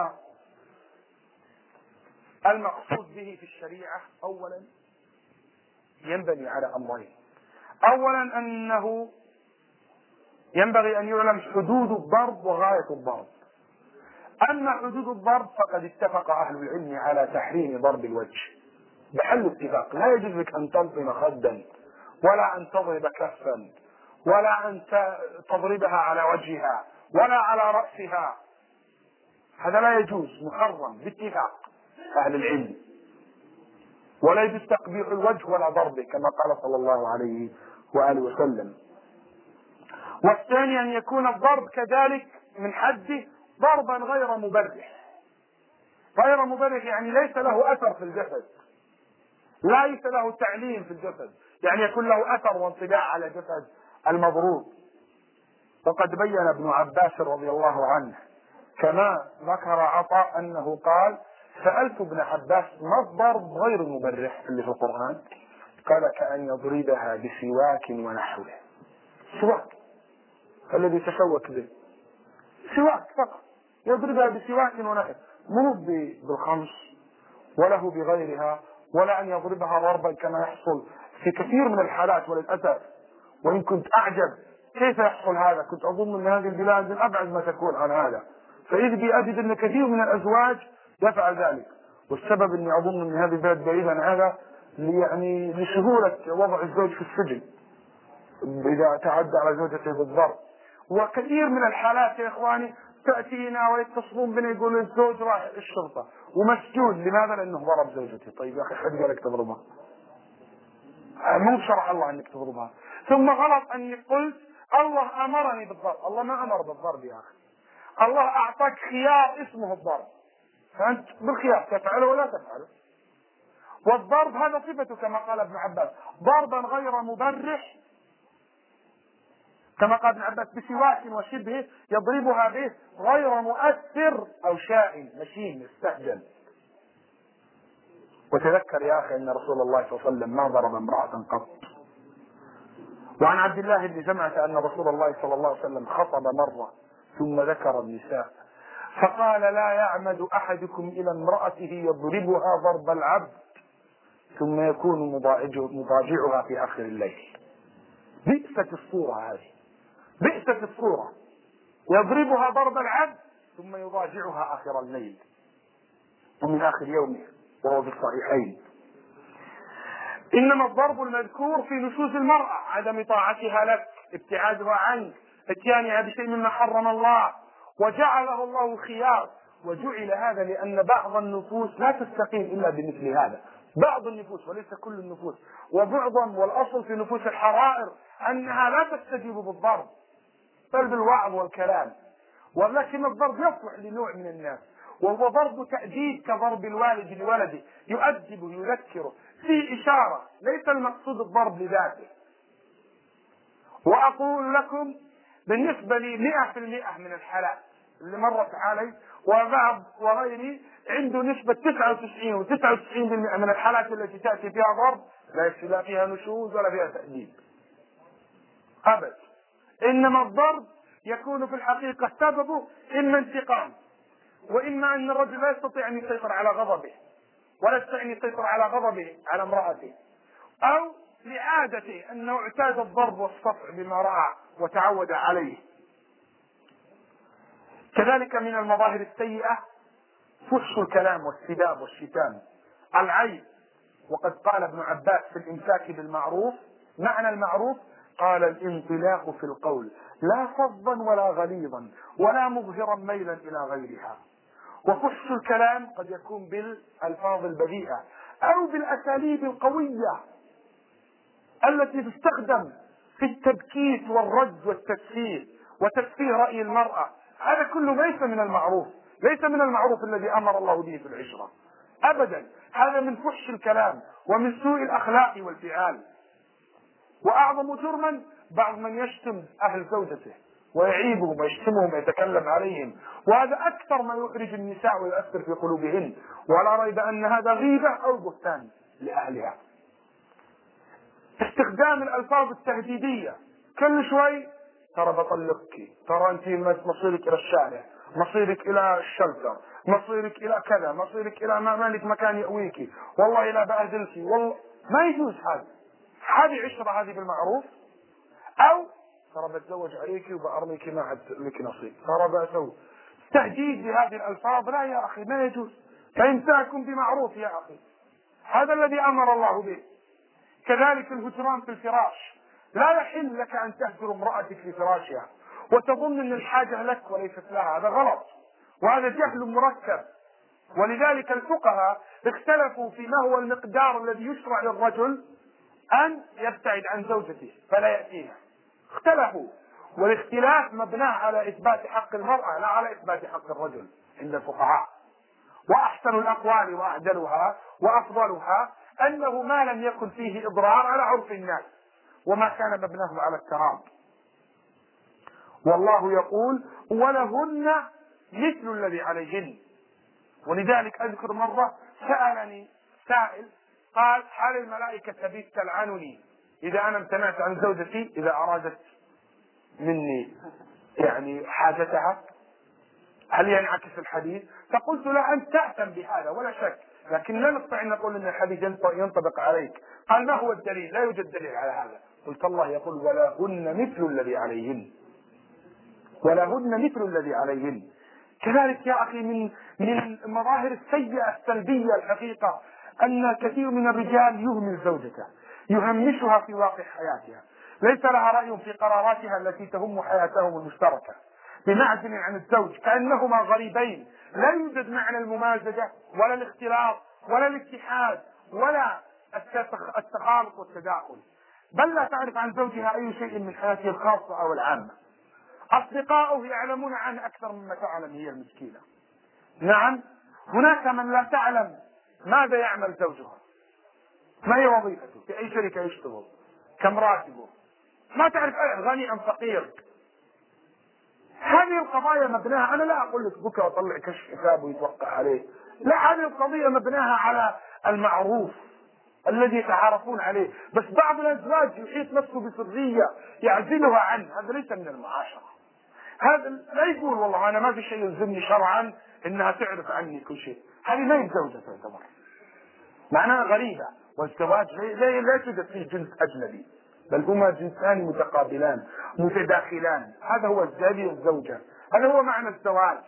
المقصود به في الشريعة أولا ينبني على أمرين. أولا أنه ينبغي أن يعلم حدود الضرب وغاية الضرب. أما حدود الضرب فقد اتفق أهل العلم على تحريم ضرب الوجه بحل اتفاق. لا يجوز لك أن تلطم خدا، ولا أن تضرب كفا، ولا أن تضربها على وجهها، ولا على رأسها. هذا لا يجوز، محرم باتفاق أهل العلم. ولا يجوز تقبيح الوجه ولا ضربه كما قال صلى الله عليه وآله وسلم. والثاني أن يكون الضرب كذلك من حده ضربا غير مبرح. غير مبرح يعني ليس له أثر في الجسد، ليس له تعليم في الجسد، يعني يكون له أثر وانطباع على جسد المضروب. وقد بين ابن عباس رضي الله عنه كما ذكر عطاء أنه قال: سألت ابن عباس ما الضرب غير المبرح اللي في القرآن؟ قال: كأن يضربها بسواك ونحوه. سواك الذي تشوك به، سواك فقط، يضربها بسواك ونحوه، مو بالخمس ولا هو بغيرها، ولا أن يضربها ضربا كما يحصل في كثير من الحالات وللأسف. وإن كنت أعجب كيف يحصل هذا، كنت أظن أن هذه البلاد من أبعد ما تكون عن هذا، فإذ بي أجد أن كثير من الأزواج يفعل ذلك. والسبب أني أظن أن هذه البلاد بعيدة عن هذا يعني لسهولة وضع الزوج في السجن إذا تعدى على زوجته بالضرب. وكثير من الحالات يا إخواني تأتينا ويتصلون بنا يقول الزوج راح الشرطة ومسجون. لماذا؟ لأنه ضرب زوجته. طيب يا أخي حد قالك تضربها؟ مو بشرع الله أنك تضربها. ثم غلط أني قلت الله أمرني بالضرب. الله ما أمر بالضرب يا أخي، الله أعطاك خيار اسمه الضرب، فأنت بالخيار تفعله ولا تفعله. والضرب هذا صفته كما قال ابن عباس ضربا غير مبرح، كما قال ابن عباس بسواك وشبهه يضربها به غير مؤثر أو شائن مشين يستهجن. وتذكر يا أخي أن رسول الله صلى الله عليه وسلم ما ضرب امرأة قط. وعن عبد الله بن جمعة أن رسول الله صلى الله عليه وسلم خطب مرة ثم ذكر النساء فقال: لا يعمد أحدكم إلى امرأته يضربها ضرب العبد ثم يكون مضاجعها في آخر الليل. بئست الصورة هذه، بئست الصورة، يضربها ضرب العبد ثم يضاجعها آخر الليل ومن آخر يومه، وهو في الصحيحين. إنما الضرب المذكور في نشوز المرأة، عدم طاعتها لك، ابتعادها عنك، اتيانها بشيء مما حرم الله، وجعله الله خيار. وجعل هذا لأن بعض النفوس لا تستقيم إلا بمثل هذا، بعض النفوس وليس كل النفوس. ومعظم والأصل في نفوس الحرائر أنها لا تستجيب بالضرب بل بالوعظ والكلام. ولكن الضرب يصلح لنوع من الناس، وهو ضرب تأديب كضرب الوالد لولده، يؤدبه يذكره، في إشارة، ليس المقصود الضرب لذاته. وأقول لكم بالنسبة لي 100% من الحالات اللي مرت علي وبعض وغيري عنده نسبة 99 و99% من الحالات التي تأتي فيها ضرب لا فيها نشوز ولا فيها تأديب أبد. إنما الضرب يكون في الحقيقة سببه إما انتقام، وإما أن الرجل لا يستطيع أن يسيطر على غضبه ولا يستطيع أن يسيطر على غضبه على امرأته، أو لعادته أنه اعتاد الضرب والصفع بما رأى وتعود عليه. كذلك من المظاهر السيئة فحش الكلام والسباب والشتام، العيب. وقد قال ابن عباس في الإمساك بالمعروف معنى المعروف قال: الانطلاق في القول لا فظا ولا غليظا ولا مظهرا ميلا إلى غيرها. وفحش الكلام قد يكون بالألفاظ البذيئة أو بالأساليب القوية التي تستخدم في التبكيت والرد والتسفيه وتسفيه رأي المرأة. هذا كله ليس من المعروف، ليس من المعروف الذي أمر الله به في العشرة أبدا. هذا من فحش الكلام ومن سوء الأخلاق والفعال. وأعظم جرما بعض من يشتم أهل زوجته ويعيبهم ويشتمهم ويتكلم عليهم، وهذا أكثر ما يحرج النساء ويؤثر في قلوبهن، ولا ريب أن هذا غيبة أو بهتان لأهلها. استخدام الألفاظ التهديدية كل شوي، ترى بطلقك، ترى أنت مصيرك إلى الشارع، مصيرك إلى الشلتر، مصيرك إلى كذا، مصيرك إلى ما لك مكان يأويك، والله لا بأهدلك، والله ما يجوز هذا. هذه عشرة، هذه بالمعروف. أو ترى بتزوج عليك وبأرميك ما عاد لك نصيب، ترى بسوي تهديد بهذه الألفاظ. لا يا أخي، ما يجوز. فإمساكم بمعروف يا أخي، هذا الذي أمر الله به. كذلك الهجران في الفراش، لا يحل لك أن تهجر امرأتك في فراشها وتظن أن الحاجة لك وليست لها، هذا غلط، وهذا جهل مركب. ولذلك الفقهاء اختلفوا في ما هو المقدار الذي يشرع للرجل أن يبتعد عن زوجته فلا يأتيها. اختلفوا، والاختلاف مبناه على إثبات حق المرأة لا على إثبات حق الرجل عند الفقهاء. وأحسن الأقوال وأعدلها وأفضلها أنه ما لم يكن فيه إضرار على عرف الناس، وما كان مبناه على التراض. والله يقول ولهن مثل الذي عليهن. ولذلك أذكر مرة سألني سائل قال: هل الملائكة تبيت تلعنني إذا أنا امتنعت عن زوجتي إذا أرادت مني يعني حاجتها؟ هل ينعكس الحديث؟ فقلت له: أنت تأثم بهذا ولا شك، لكن لا نستطيع أن نقول أن الحديث ينطبق عليك. قال: ما هو الدليل؟ لا يوجد دليل على هذا. قلت: الله يقول ولهن مثل الذي عليهن، ولهن مثل الذي عليهن. كذلك يا أخي من المظاهر السيئة السلبية الحقيقة أن كثير من الرجال يهمل زوجته، يهمشها في واقع حياتها، ليس لها رأي في قراراتها التي تهم حياتهم المشتركة، بمعزل عن الزوج، كأنهما غريبين، لا يوجد معنى الممازجة ولا الاختلاط ولا الاتحاد ولا التخالط والتداخل، بل لا تعرف عن زوجها أي شيء من حياته الخاصة أو العامة. أصدقاؤه يعلمون عنه أكثر مما تعلم هي المسكينة. نعم، هناك من لا تعلم ماذا يعمل زوجها، ما هي وظيفته، في أي شركة يشتغل، كم راتبه، ما تعرف غني أم فقير. هذه القضايا مبناها، أنا لا أقول لك بكرة أطلع كشف حساب ويتوقع عليه، لا، هذه القضية مبناها على المعروف الذي يتعارفون عليه. بس بعض الأزواج يحيط نفسه بسرية يعزلها عنه، هذا ليس من المعاشرة. هذا لا يقول والله أنا ما في شيء يلزمني شرعا إنها تعرف عني كل شيء، هذه ما هي زوجة تعتبر، معناها غريبة. والزواج لا توجد فيه جنس أجنبي، بل هما جنسان متقابلان متداخلان، هذا هو الزوج والزوجة، هذا هو معنى الزواج.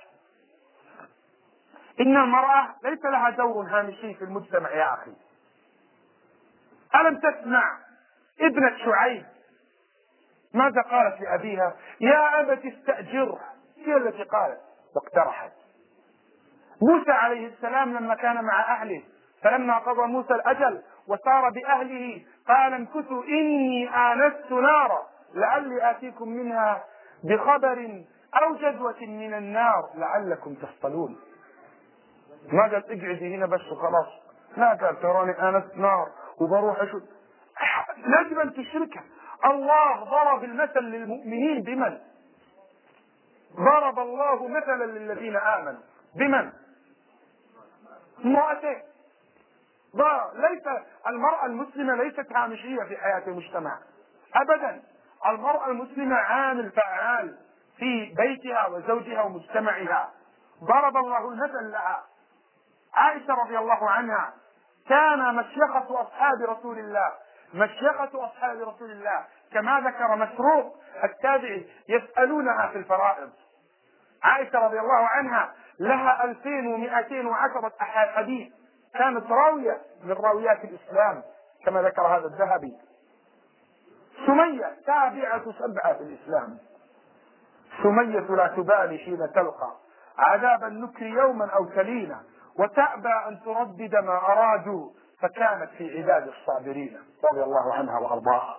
إن المرأة ليس لها دور هامشي في المجتمع يا أخي. ألم تسمع ابنة شعيب ماذا قالت لأبيها؟ يا أبت استأجره، هي التي قالت واقترحت. موسى عليه السلام لما كان مع أهله فلما قضى موسى الأجل وسار بأهله قال: امكثوا إني آنست نارا لعلي آتيكم منها بخبر أو جذوة من النار لعلكم تصطلون. ما قال اقعدي هنا بس وخلاص، لا، قال تراني آنست نار وبروح أشد. يجب أن تشركها. الله ضرب المثل للمؤمنين بمن؟ ضرب الله مثلا للذين آمنوا بمن؟ امرأتين. ليس المرأة المسلمة ليست هامشية في حياة المجتمع أبدا، المرأة المسلمة عامل فعال في بيتها وزوجها ومجتمعها، ضرب الله المثل لها. عائشة رضي الله عنها كان مشيخة أصحاب رسول الله، مشيخة أصحاب رسول الله كما ذكر مسروق التابعي يسألونها في الفرائض. عائشة رضي الله عنها لها 2210 حديث، كانت راوية من راويات الإسلام كما ذكر هذا الذهبي. سمية تابعة 7 في الإسلام. سمية لا تبالي حين تلقى عذاب النكر يوما أو تلينا وتأبى أن تردد ما أرادوا فكانت في عداد الصابرين رضي الله عنها وأرضاها.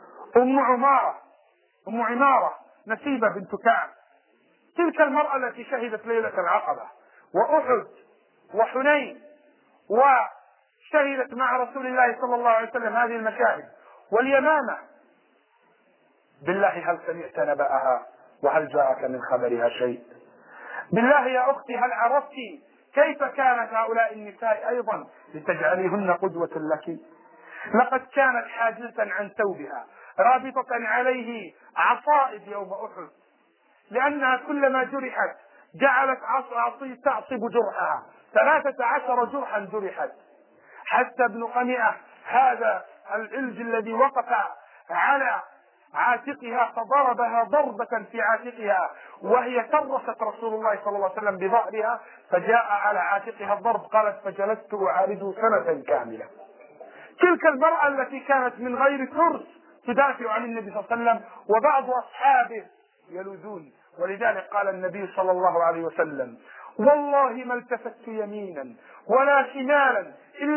أم عمارة نسيبة بنت كعب، تلك المرأة التي شهدت ليلة العقبة وأحد وحنين وشهدت مع رسول الله صلى الله عليه وسلم هذه المشاهد، واليمامة. بالله هل سمعت نبأها وهل جاءك من خبرها شيء؟ بالله يا أختي هل عرفت كيف كانت هؤلاء النساء أيضا لتجعليهن قدوة لك؟ لقد كانت حاجزة عن ثوبها رابطة عليه عصائب يوم أحد، لأنها كلما جرحت جعلت عصي تعصب جرحها، 13 جرحا جرحت، حتى ابن قمئة هذا العلج الذي وقف على عاتقها فضربها ضربة في عاتقها وهي كرست رسول الله صلى الله عليه وسلم بظهرها، فجاء على عاتقها الضرب، قالت فجلست أعالجه سنة كاملة. تلك المرأة التي كانت من غير ترس تدافع عن النبي صلى الله عليه وسلم وبعض أصحابه يلوذون. ولذلك قال النبي صلى الله عليه وسلم: والله ما التفت يمينا ولا شمالا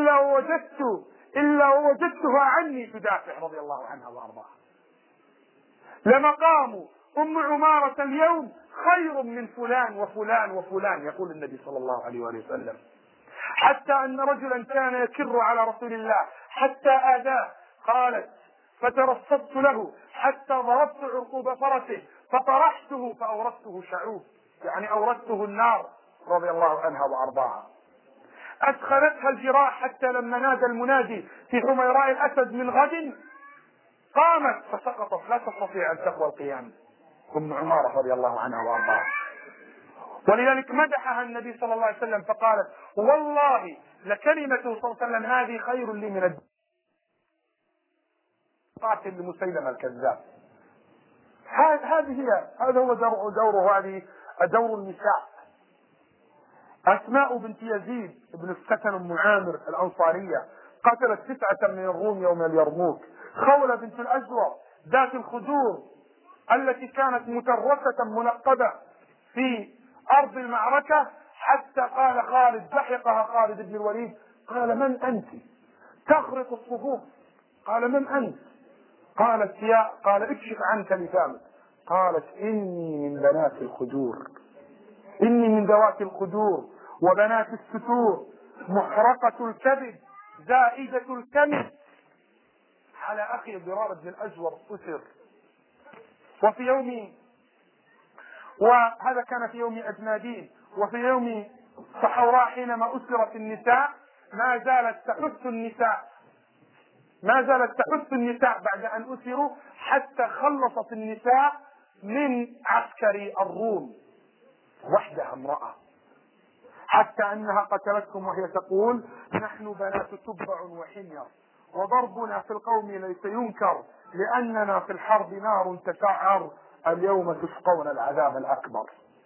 إلا وجدتها عني تدافع رضي الله عنها وأرضاها. لمقام أم عمارة اليوم خير من فلان وفلان وفلان، يقول النبي صلى الله عليه وسلم. حتى أن رجلا كان يكر على رسول الله حتى آذاه، قالت: فترصدت له حتى ضربت عقوب فرسه فطرحته فأورثته شعوب، يعني أورثته النار رضي الله عنها وأرضاها. أدخلتها الجراح حتى لما نادى المنادي في حميراء الأسد من غد قامت فسقطت لا تستطيع أن تقوى القيام، أم عمارة رضي الله عنها وأرضاها. ولذلك مدحها النبي صلى الله عليه وسلم فقالت: والله لكلمة صلى الله عليه وسلم هذه خير لي من قاتل لمسيلمة الكذاب. هذا هو دوره، هذه دور النساء. أسماء بنت يزيد بن السكن أم عامر الأنصارية قتلت 9 من الروم يوم اليرموك. خولة بنت الأزور ذات الخدور التي كانت مترسة منقبة في أرض المعركة، حتى قال خالد، لحقها خالد بن الوليد، قال: من أنت؟ تخرق الصفوف. قال: من أنت؟ قالت: قال: اكشف عنك لسانك. قالت: إني من بنات الخدور، إني من ذوات الخدور وبنات الستور، محرقة الكبد زائدة الكمد. على أخي ضرار بن الأزور أسر، وهذا كان في يوم أجنادين. وفي يوم صحوراء حينما أسرت النساء ما زالت تحث النساء بعد أن أسروا، حتى خلصت النساء من عسكر الروم وحدها امرأة، حتى أنها قتلتهم وهي تقول: نحن بنات تبع وحمير، وضربنا في القوم ليس ينكر، لأننا في الحرب نار تسعر، اليوم تسقون العذاب الأكبر.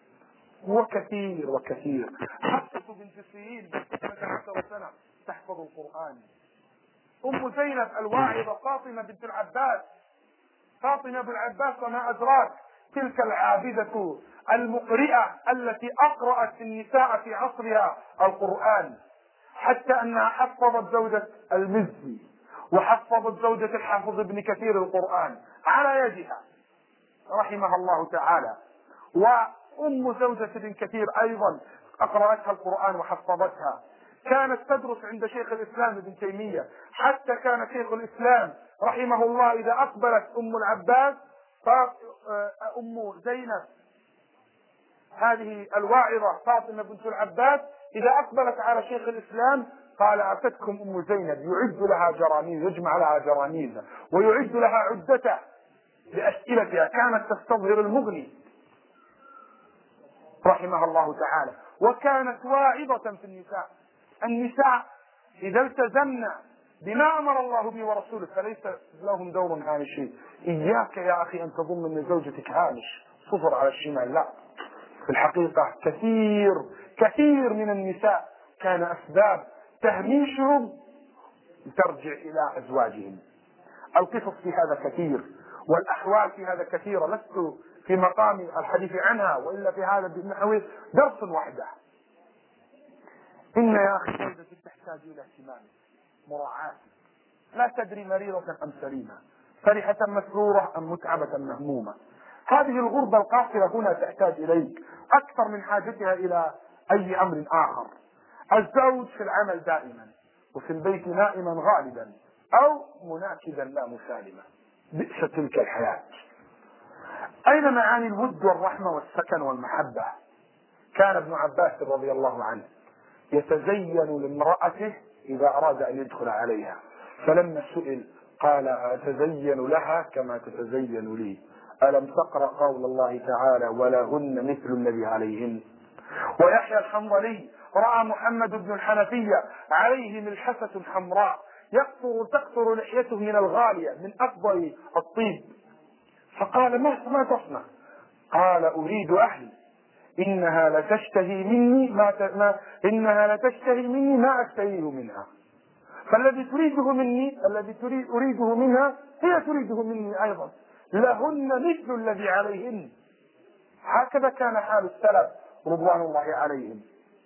وكثير. حفصة بنت سيرين بنت 12 سنة تحفظ القرآن. أم زينب الواعظة فاطمة بنت العباس وما أدراك، تلك العابدة المقرئة التي أقرأت النساء في عصرها القرآن، حتى أنها حفظت زوجة المزي وحفظت زوجة الحافظ ابن كثير القرآن على يدها رحمها الله تعالى. وأم زوجة ابن كثير أيضا أقرأتها القرآن وحفظتها. كانت تدرس عند شيخ الإسلام ابن تيمية، حتى كان شيخ الإسلام رحمه الله إذا أقبلت أم العباس أم زينب هذه الواعظة فاطمة بنت العباس إذا أقبلت على شيخ الإسلام قال: أتتكم أم زينب، يجمع لها جرانيز ويعد لها عدته لأسئلتها. كانت تستظهر المغني رحمها الله تعالى. وكانت واعظة في النساء إذا التزمنا بما أمر الله به ورسوله فليس لهم دور هامشي. إياك يا أخي أن تظن أن زوجتك هامش صفر على الشمال، لا، في الحقيقة كثير من النساء كان أسباب تهميشهم ترجع إلى أزواجهم. القصص في هذا كثير والأحوال في هذا كثيرة، لست في مقام الحديث عنها، وإلا في هذا بنحو درس وحده. إن يا أخي زوجتك تحتاج إلى اهتمام، مراعاة، لا تدري مريضة أم سليمة، فرحة مسرورة أم متعبة مهمومة. هذه الغربة القاصرة هنا تحتاج إليك أكثر من حاجتها إلى أي أمر آخر. الزوج في العمل دائما، وفي البيت نائما غالبا، أو مناكدا لا مسالمة. بئس تلك الحياة. أين معاني الود والرحمة والسكن والمحبة؟ كان ابن عباس رضي الله عنه يتزين لامرأته إذا أراد أن يدخل عليها، فلما سئل قال: أتزين لها كما تتزين لي، ألم تقرأ قول الله تعالى: ولهن مثل الذي عليهن؟ ويحيى الحنظلي رأى محمد بن الحنفية عليه ملحفة حمراء تقطر لحيته من الغالية من أفضل الطيب، فقال: ما تصنع؟ قال: أريد أهلي، إنها لتشتهي مني ما أشتهيه منها، فالذي تريده مني أريده منها هي تريده مني أيضا، لهن مثل الذي عليهن. هكذا كان حال السلف رضوان الله عليهم.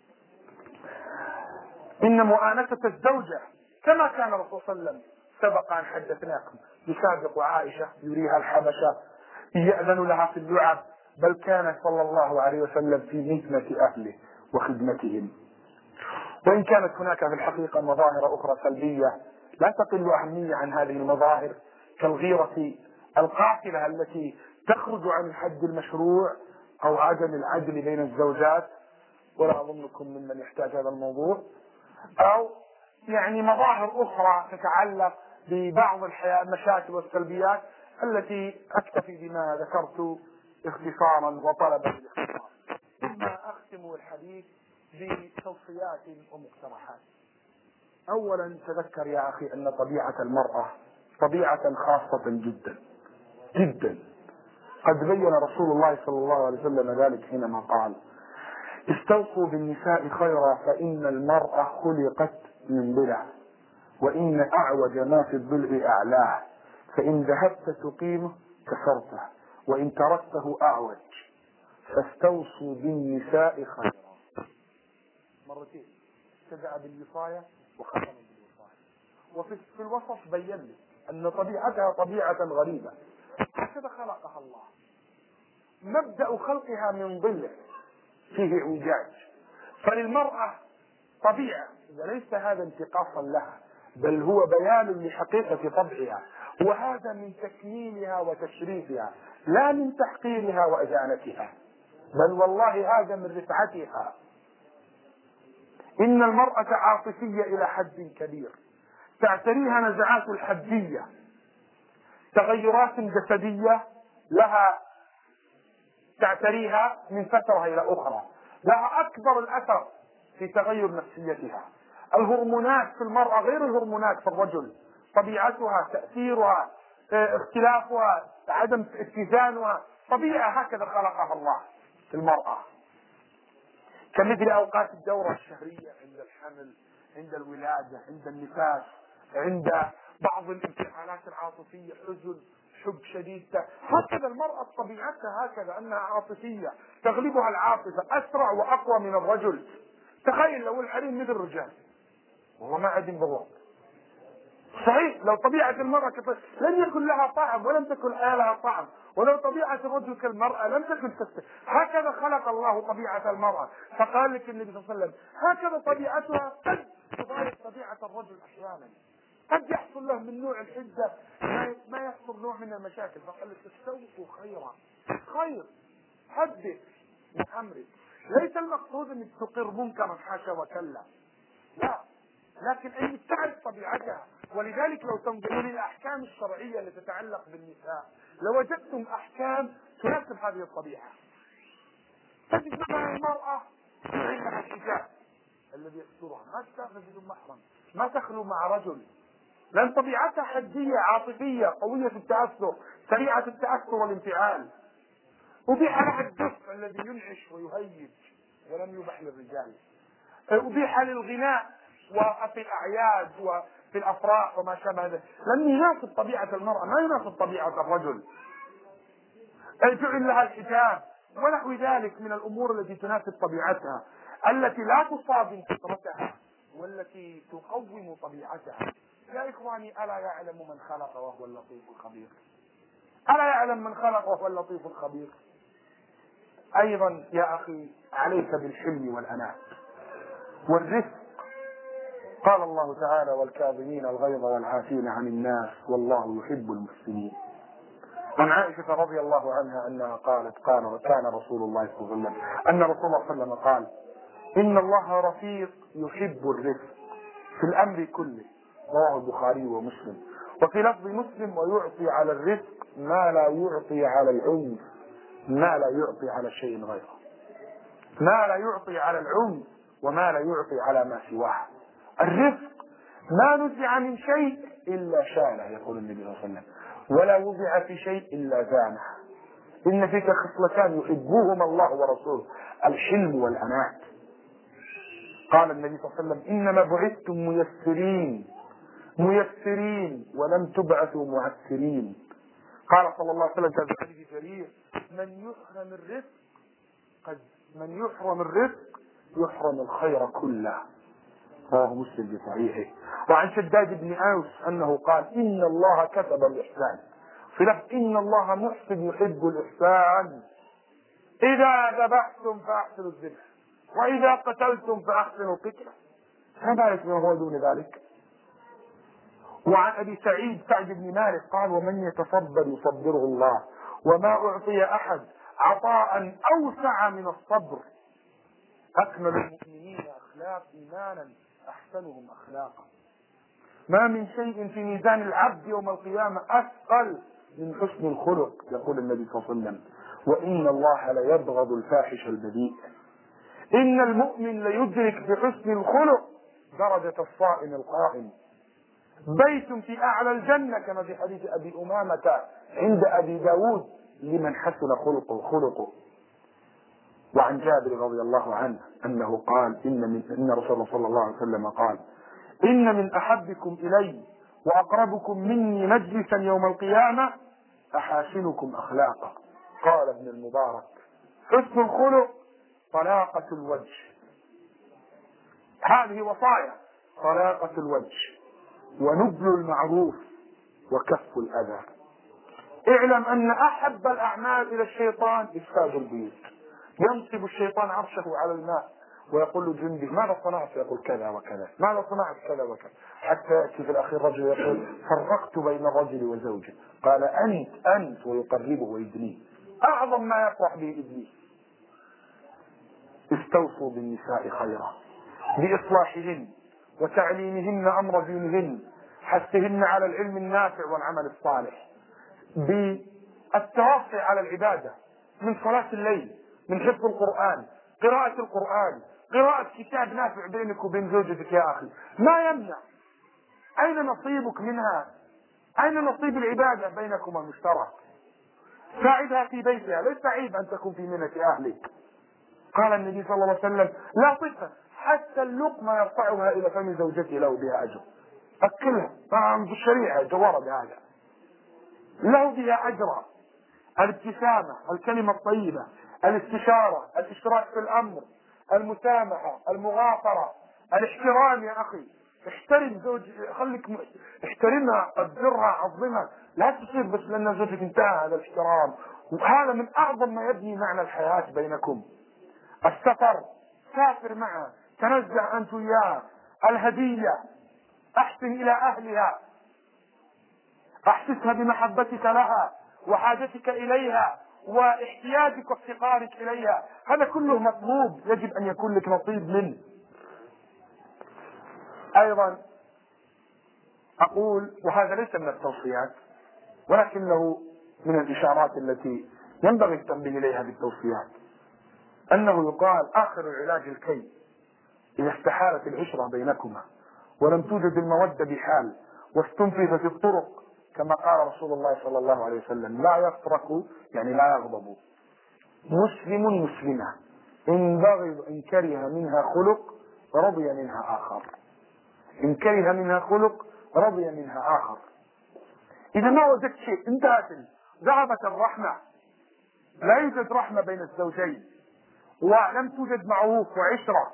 إن مؤانسة الزوجة كما كان الرسول صلى الله عليه وسلم سبق أن حدثناكم، يسابق عائشة، يريها الحبشة، يأذن لها في اللعب، بل كان صلى الله عليه وسلم في مهنة أهله وخدمتهم. وإن كانت هناك في الحقيقة مظاهر أخرى سلبية لا تقل أهمية عن هذه المظاهر، كالغيرة القاتلة التي تخرج عن الحد المشروع، أو عدم العدل بين الزوجات، ولا أظنكم ممن يحتاج هذا الموضوع، أو مظاهر أخرى تتعلق ببعض المشاكل والسلبيات التي أكتفي بما ذكرت اختصارا وطلبا الاختصار، ثم أختم الحديث بتوصيات ومقترحات. أولا، تذكر يا أخي أن طبيعة المرأة طبيعة خاصة جدا جدا، قد بين رسول الله صلى الله عليه وسلم ذلك حينما قال: استوصوا بالنساء خيرا فإن المرأة خلقت من ضلع، وإن أعوج ما في الضلع أعلاه، فإن ذهبت تقيمه كسرته، وإن تركته أعوج، فاستوصوا بالنساء خيرا. مرتين، ابتدأ بالوصاية وختم بالوصاية، وفي الوسط بين لي أن طبيعتها طبيعة غريبة، هكذا خلقها الله. مبدأ خلقها من ضلع فيه اعوجاج، فللمرأة طبيعة، وليس هذا انتقاصا لها، بل هو بيان لحقيقة طبعها، وهذا من تكميلها وتشريفها، لا من تحقيرها وإهانتها، بل والله هذا من رفعتها. إن المرأة عاطفية إلى حد كبير، تعتريها نزعات الحدية، تغيرات جسدية لها تعتريها من فترة إلى أخرى، لها أكبر الأثر في تغير نفسيتها. الهرمونات في المرأة غير الهرمونات في الرجل، طبيعتها، تأثيرها، اختلافها، عدم اتزانها، طبيعة هكذا خلقها الله في المرأة، كمثل أوقات الدورة الشهرية، عند الحمل، عند الولادة، عند النفاس، عند بعض الانفعالات العاطفية، حزن، حب شديد. هكذا المرأة طبيعتها هكذا، أنها عاطفية، تغلبها العاطفة، أسرع وأقوى من الرجل. تخيل لو الحريم مثل الرجال، والله ما عدم بالضبط. صحيح، لو طبيعة المرأة لن يكن لها طعم، ولم تكن لها طعم، ولو طبيعة الرجل كالمرأة لم تكن تستطيع. هكذا خلق الله طبيعة المرأة، فقال لك النبي صلى الله عليه وسلم: هكذا طبيعتها قد تضايق طبيعة الرجل أحيانا، قد يحصل له من نوع الحدة ما يحصل نوع من المشاكل، فقال لك: استوفوا خيرا، خير، حدث من أمرك. ليس المقصود أن تقر منكرا، حاشا وكلا، لا، لكن أن تعرف طبيعتها. ولذلك لو تنظرون الأحكام الشرعية التي تتعلق بالنساء لوجدتم أحكام تناسب هذه الطبيعة. تجد مثلا المرأة عندها الحجاب الذي يسترها، ما تستأخذ بدون محرم، ما تخلو مع رجل، لأن طبيعتها حدية، عاطفية، قوية في التأثر، سريعة التأثر والانفعال. أبيح لها الدفء الذي ينعش ويهيج ولم يبح للرجال. أبيح للغناء وفي الأعياد وفي الأفراح وما شابه ذلك، لم يناسب طبيعة المرأة، ما يناسب طبيعة الرجل. جعل لها الحجاب ونحو ذلك من الأمور التي تناسب طبيعتها، التي لا تصادم فطرتها، والتي تقوم طبيعتها. يا إخواني، ألا يعلم من خلق وهو اللطيف الخبير؟ ألا يعلم من خلق وهو اللطيف الخبير؟ أيضا يا أخي، عليك بالحلم والأناة والرفق. قال الله تعالى: والكاظمين الغيظ والعافين عن الناس والله يحب المحسنين. عن عائشة رضي الله عنها أنها قالت كان رسول الله صلى الله عليه وسلم أن رسول الله صلى الله عليه وسلم قال إن الله رفيق يحب الرفق في الأمر كله، رواه البخاري ومسلم. وفي لفظ مسلم ويعطي على الرزق ما لا يعطي على العنف، ما لا يعطي على شيء غيره، ما لا يعطي على العنف وما لا يعطي على ما سواه. الرزق ما نزع من شيء إلا شانه، يقول النبي صلى الله عليه وسلم، ولا وضع في شيء إلا زانه. إن فيك خصلتان يحبوهما الله ورسوله، الحلم والأنات. قال النبي صلى الله عليه وسلم إنما بعثتم ميسرين ولم تبعثوا معسرين. قال صلى الله عليه وسلم في حديث جرير من يحرم الرزق يحرم الخير كله، رواه مسلم بصحيحه. وعن شداد بن أوس أنه قال إن الله كتب الإحسان، في لفظ إن الله محسن يحب الإحسان. إذا ذبحتم فأحسنوا الذبح وإذا قتلتم فأحسنوا القتلة، فما يكون هو دون ذلك. وعن أبي سعد بن مالك قال ومن يتصبر يصبره الله، وما أعطي أحد عطاء أوسع من الصبر. أكمل المؤمنين أخلاق إيمانا أحسنهم أخلاقا. ما من شيء في ميزان العبد يوم القيامة أثقل من حسن الخلق، يقول النبي صلى الله عليه وسلم وإن الله ليبغض الفاحش البذيء. إن المؤمن ليدرك بحسن الخلق درجة الصائم القائم. بيت في أعلى الجنة كما في حديث أبي أمامة عند أبي داود لمن حسن خلقه. وعن جابر رضي الله عنه أنه قال إن رسول الله صلى الله عليه وسلم قال إن من أحبكم إلي وأقربكم مني مجلسا يوم القيامة أحاسنكم أخلاقا. قال ابن المبارك حسن الخلق طلاقة الوجه، هذه وصايا: طلاقة الوجه ونبل المعروف وكف الأذى. اعلم أن أحب الأعمال إلى الشيطان إفساد البيوت. ينصب الشيطان عرشه على الماء ويقول لجنده ماذا صنعت؟ يقول كذا وكذا. ماذا صنعت؟ كذا وكذا. حتى يأتي في الأخير رجل يقول فرقت بين الرجل وزوجه، قال أنت ويقربه ويدنيه. أعظم ما يفرح به إبليس. استوصوا بالنساء خيرا بإصلاحهن وتعليمهن أمر دينهن، حثهن على العلم النافع والعمل الصالح، بالتواصي على العبادة، من صلاة الليل، من حفظ القرآن، قراءة القرآن، قراءة كتاب نافع بينك وبين زوجتك يا أخي. ما يمنع. أين نصيبك منها؟ أين نصيب العبادة بينكما المشترك؟ ساعدها في بيتها، ليس عيب أن تكون في منة أهلك. قال النبي صلى الله عليه وسلم لا طفة حتى اللقمة يرفعها إلى فم زوجته له بها أجر. أكلها في الشريعة جوارة بهذا، له بها أجر. الابتسامة، الكلمة الطيبة، الاستشارة، الاشتراك في الأمر، المسامحة، المغافرة، الاحترام. يا أخي احترم خليك احترمها، قدرها، عظمها. لا تصير بس لأن زوجك انتهى هذا الاحترام. وهذا من أعظم ما يبني معنى الحياة بينكم. السفر، سافر معها، تنزع أنت وياها. الهدية، أحسن إلى أهلها، أحسسها بمحبتك لها وحاجتك إليها واحتياجك وافتقارك إليها. هذا كله مطلوب، يجب أن يكون لك نصيب منه. أيضا أقول، وهذا ليس من التوصيات ولكنه من الإشارات التي ينبغي التنبيه إليها بالتوصيات، أنه يقال آخر العلاج الكي. إذا استحالت العشرة بينكما ولم توجد المودة بحال واستنفذت الطرق، كما قال رسول الله صلى الله عليه وسلم لا يفرق يعني لا يغضب مسلم مسلمة إن كره منها خلق رضي منها آخر. إن كره منها خلق رضي منها آخر. إذا ما وجدت شيء انتهت، ذهبت الرحمة، لا يوجد رحمة بين الزوجين ولم توجد معروف وعشرة،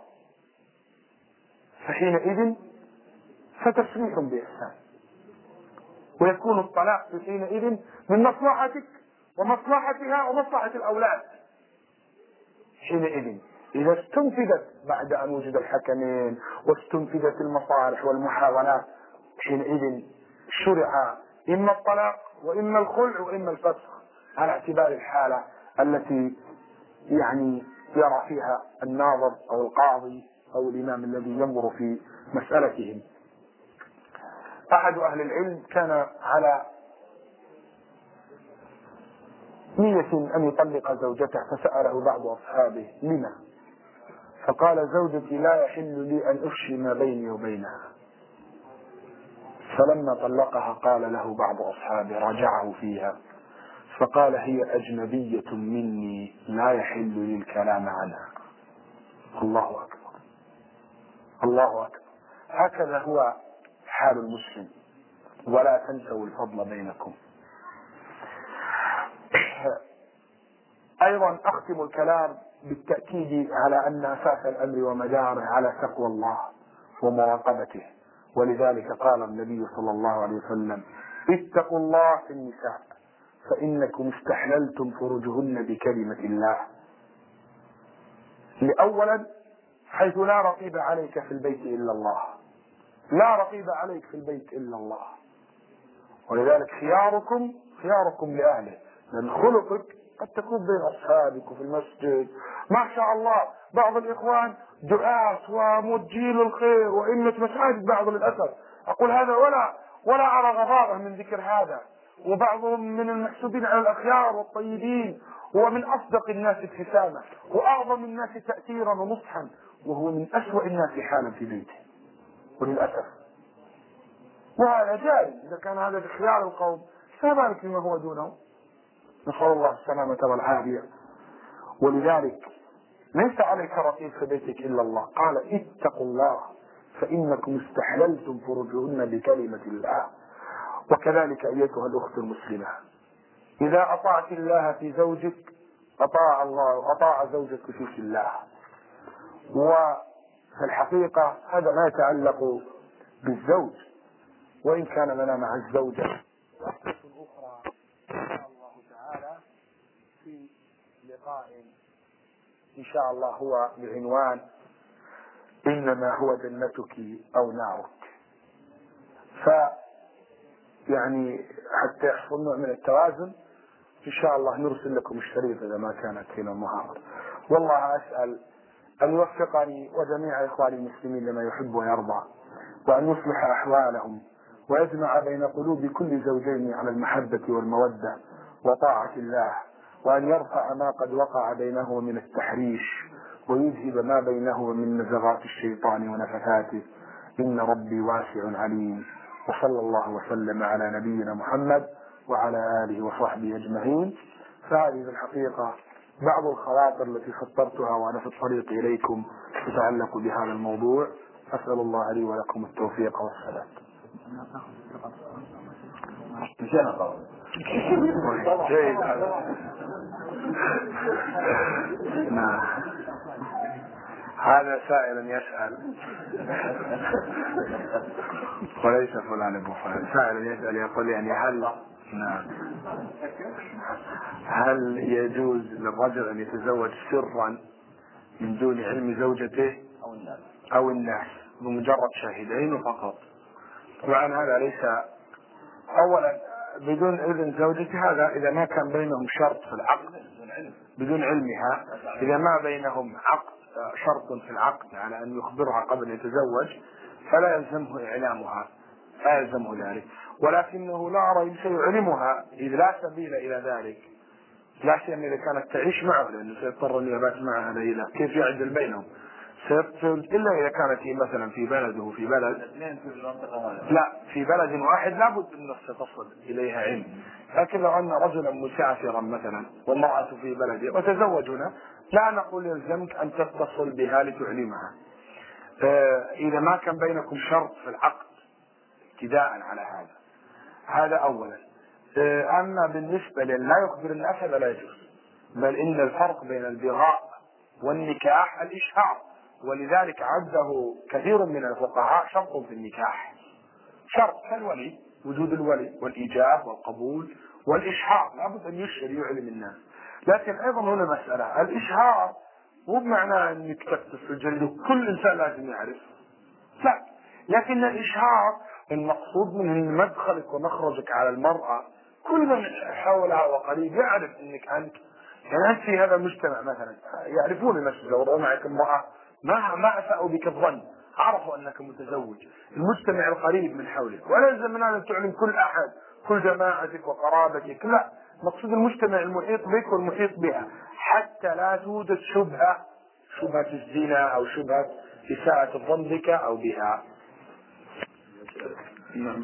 فحينئذ فتسريح بإحسان، ويكون الطلاق في حينئذ من مصلحتك ومصلحتها ومصلحة الأولاد. حينئذ إذا استنفذت بعد أن وجد الحكمين واستنفذت المصالح والمحاولات، حينئذ شرع إما الطلاق وإما الخلع وإما الفسخ، على اعتبار الحالة التي يعني يرى فيها الناظر أو القاضي أو الإمام الذي ينظر في مسألتهم. أحد أهل العلم كان على نية أن يطلق زوجته، فسأله بعض أصحابه: لما؟ فقال: زوجتي لا يحل لي أن أفشي ما بيني وبينها. فلما طلقها قال له بعض أصحابه، راجعه فيها، فقال: هي أجنبية مني لا يحل لي الكلام عنها. الله أكبر، الله أكبر. هكذا هو حال المسلم، ولا تنسوا الفضل بينكم. أيضا أختم الكلام بالتأكيد على أن أساس الأمر ومداره على تقوى الله ومراقبته، ولذلك قال النبي صلى الله عليه وسلم: اتقوا الله في النساء فإنكم استحللتم فروجهن بكلمة الله. لأولا حيث لا رقيب عليك في البيت إلا الله، لا رقيب عليك في البيت إلا الله، ولذلك خياركم لأهله، لأن خلقك قد تكون بين أصحابك وفي المسجد ما شاء الله بعض الإخوان دعاة وموجهين للخير وإمة مساجد، بعض للأسف أقول هذا ولا أرى غضاضة من ذكر هذا، وبعضهم من المحسوبين على الأخيار والطيبين، ومن أصدق الناس ابتسامة وأعظم الناس تأثيرا ونصحا، وهو من أسوأ الناس حالا في بيته وللأسف. وهذا جائز إذا كان هذا بخيار القوم، فما بالك بما هو دونه. نسأل الله السلامة والعافية. ولذلك ليس عليك رقيب في بيتك إلا الله، قال: اتقوا الله فإنكم استحللتم فروجهن بكلمة الله. وكذلك أيتها الأخت المسلمة، إذا أطعت الله في زوجك أطاع الله وأطاع زوجك فيك الله. وفي الحقيقة هذا ما يتعلق بالزوج، وإن كان لنا مع الزوجة وقفة أخرى إن شاء الله تعالى في لقاء إن شاء الله هو بعنوان إنما هو جنتك أو نارك. يعني حتى يحصل نوع من التوازن إن شاء الله نرسل لكم الشريط إذا ما كانت هنا المحاضرة. والله أسأل أن يوفقني وجميع إخواني المسلمين لما يحب ويرضى، وأن يصلح أحوالهم، ويجمع بين قلوب كل زوجين على المحبة والمودة وطاعة الله، وأن يرفع ما قد وقع بينه من التحريش، ويذهب ما بينه من نزغات الشيطان ونفثاته. إن ربي واسع عليم. وصلى الله وسلم على نبينا محمد وعلى آله وصحبه أجمعين. فهذه في الحقيقة بعض الخواطر التي خطرتها وأنا في الطريق إليكم تتعلق بهذا الموضوع. أسأل الله لي ولكم التوفيق والسلام. جيد. هذا سائل يسأل وليس فلان ابو فلان، سائل يسأل يقول يعني هل يجوز للرجل ان يتزوج سرا من دون علم زوجته او الناس بمجرد شاهدين فقط؟ طبعا هذا ليس، اولا بدون اذن زوجته، هذا اذا ما كان بينهم شرط في العقد بدون علمها، اذا ما بينهم عقد شرط في العقد على ان يخبرها قبل ان يتزوج فلا يلزمه اعلامها، لا يلزمه ذلك. ولكنه لا ارى سيعلمها اذ لا سبيل الى ذلك، لا سيما اذا كانت تعيش معه، لانه سيضطر ان يبات معها ليله، كيف يعدل بينهم؟ الا اذا كانت هي مثلا في بلد وهو في بلد، لا في بلد واحد لابد ان تصل اليها علم. لكن لو ان رجلا مسافرا مثلا والمرأة في بلده وتزوج هنا، لا نقول يلزمك ان تتصل بها لتعلمها اذا ما كان بينكم شرط في العقد ابتداء على هذا اولا. اما بالنسبة لأن لا يخبر الناس هذا لا يجوز، بل ان الفرق بين البغاء والنكاح الاشهار، ولذلك عده كثير من الفقهاء شرط في النكاح، شرط كالولي، وجود الولي والإيجاب والقبول والإشهار، لابد أن يشهر يعلم الناس. لكن أيضا هنا مسألة، الإشهار مو بمعنى أنك تكتب جلده كل إنسان لازم يعرف، لا، لكن الإشهار المقصود منه مدخلك ومخرجك على المرأة كل من حولها وقريب يعرف انك انت، يعني انت في هذا المجتمع مثلا يعرفون انك لو رأوا معك امرأة ما اساءوا بك الظن، عرفوا انك متزوج. المجتمع القريب من حولك، ولا يلزم من ان تعلن كل احد، كل جماعتك وقرابتك، لا، مقصود المجتمع المحيط بك والمحيط بها، حتى لا توجد شبهة الزنا او شبهة إساءة الظن بك او بها. نعم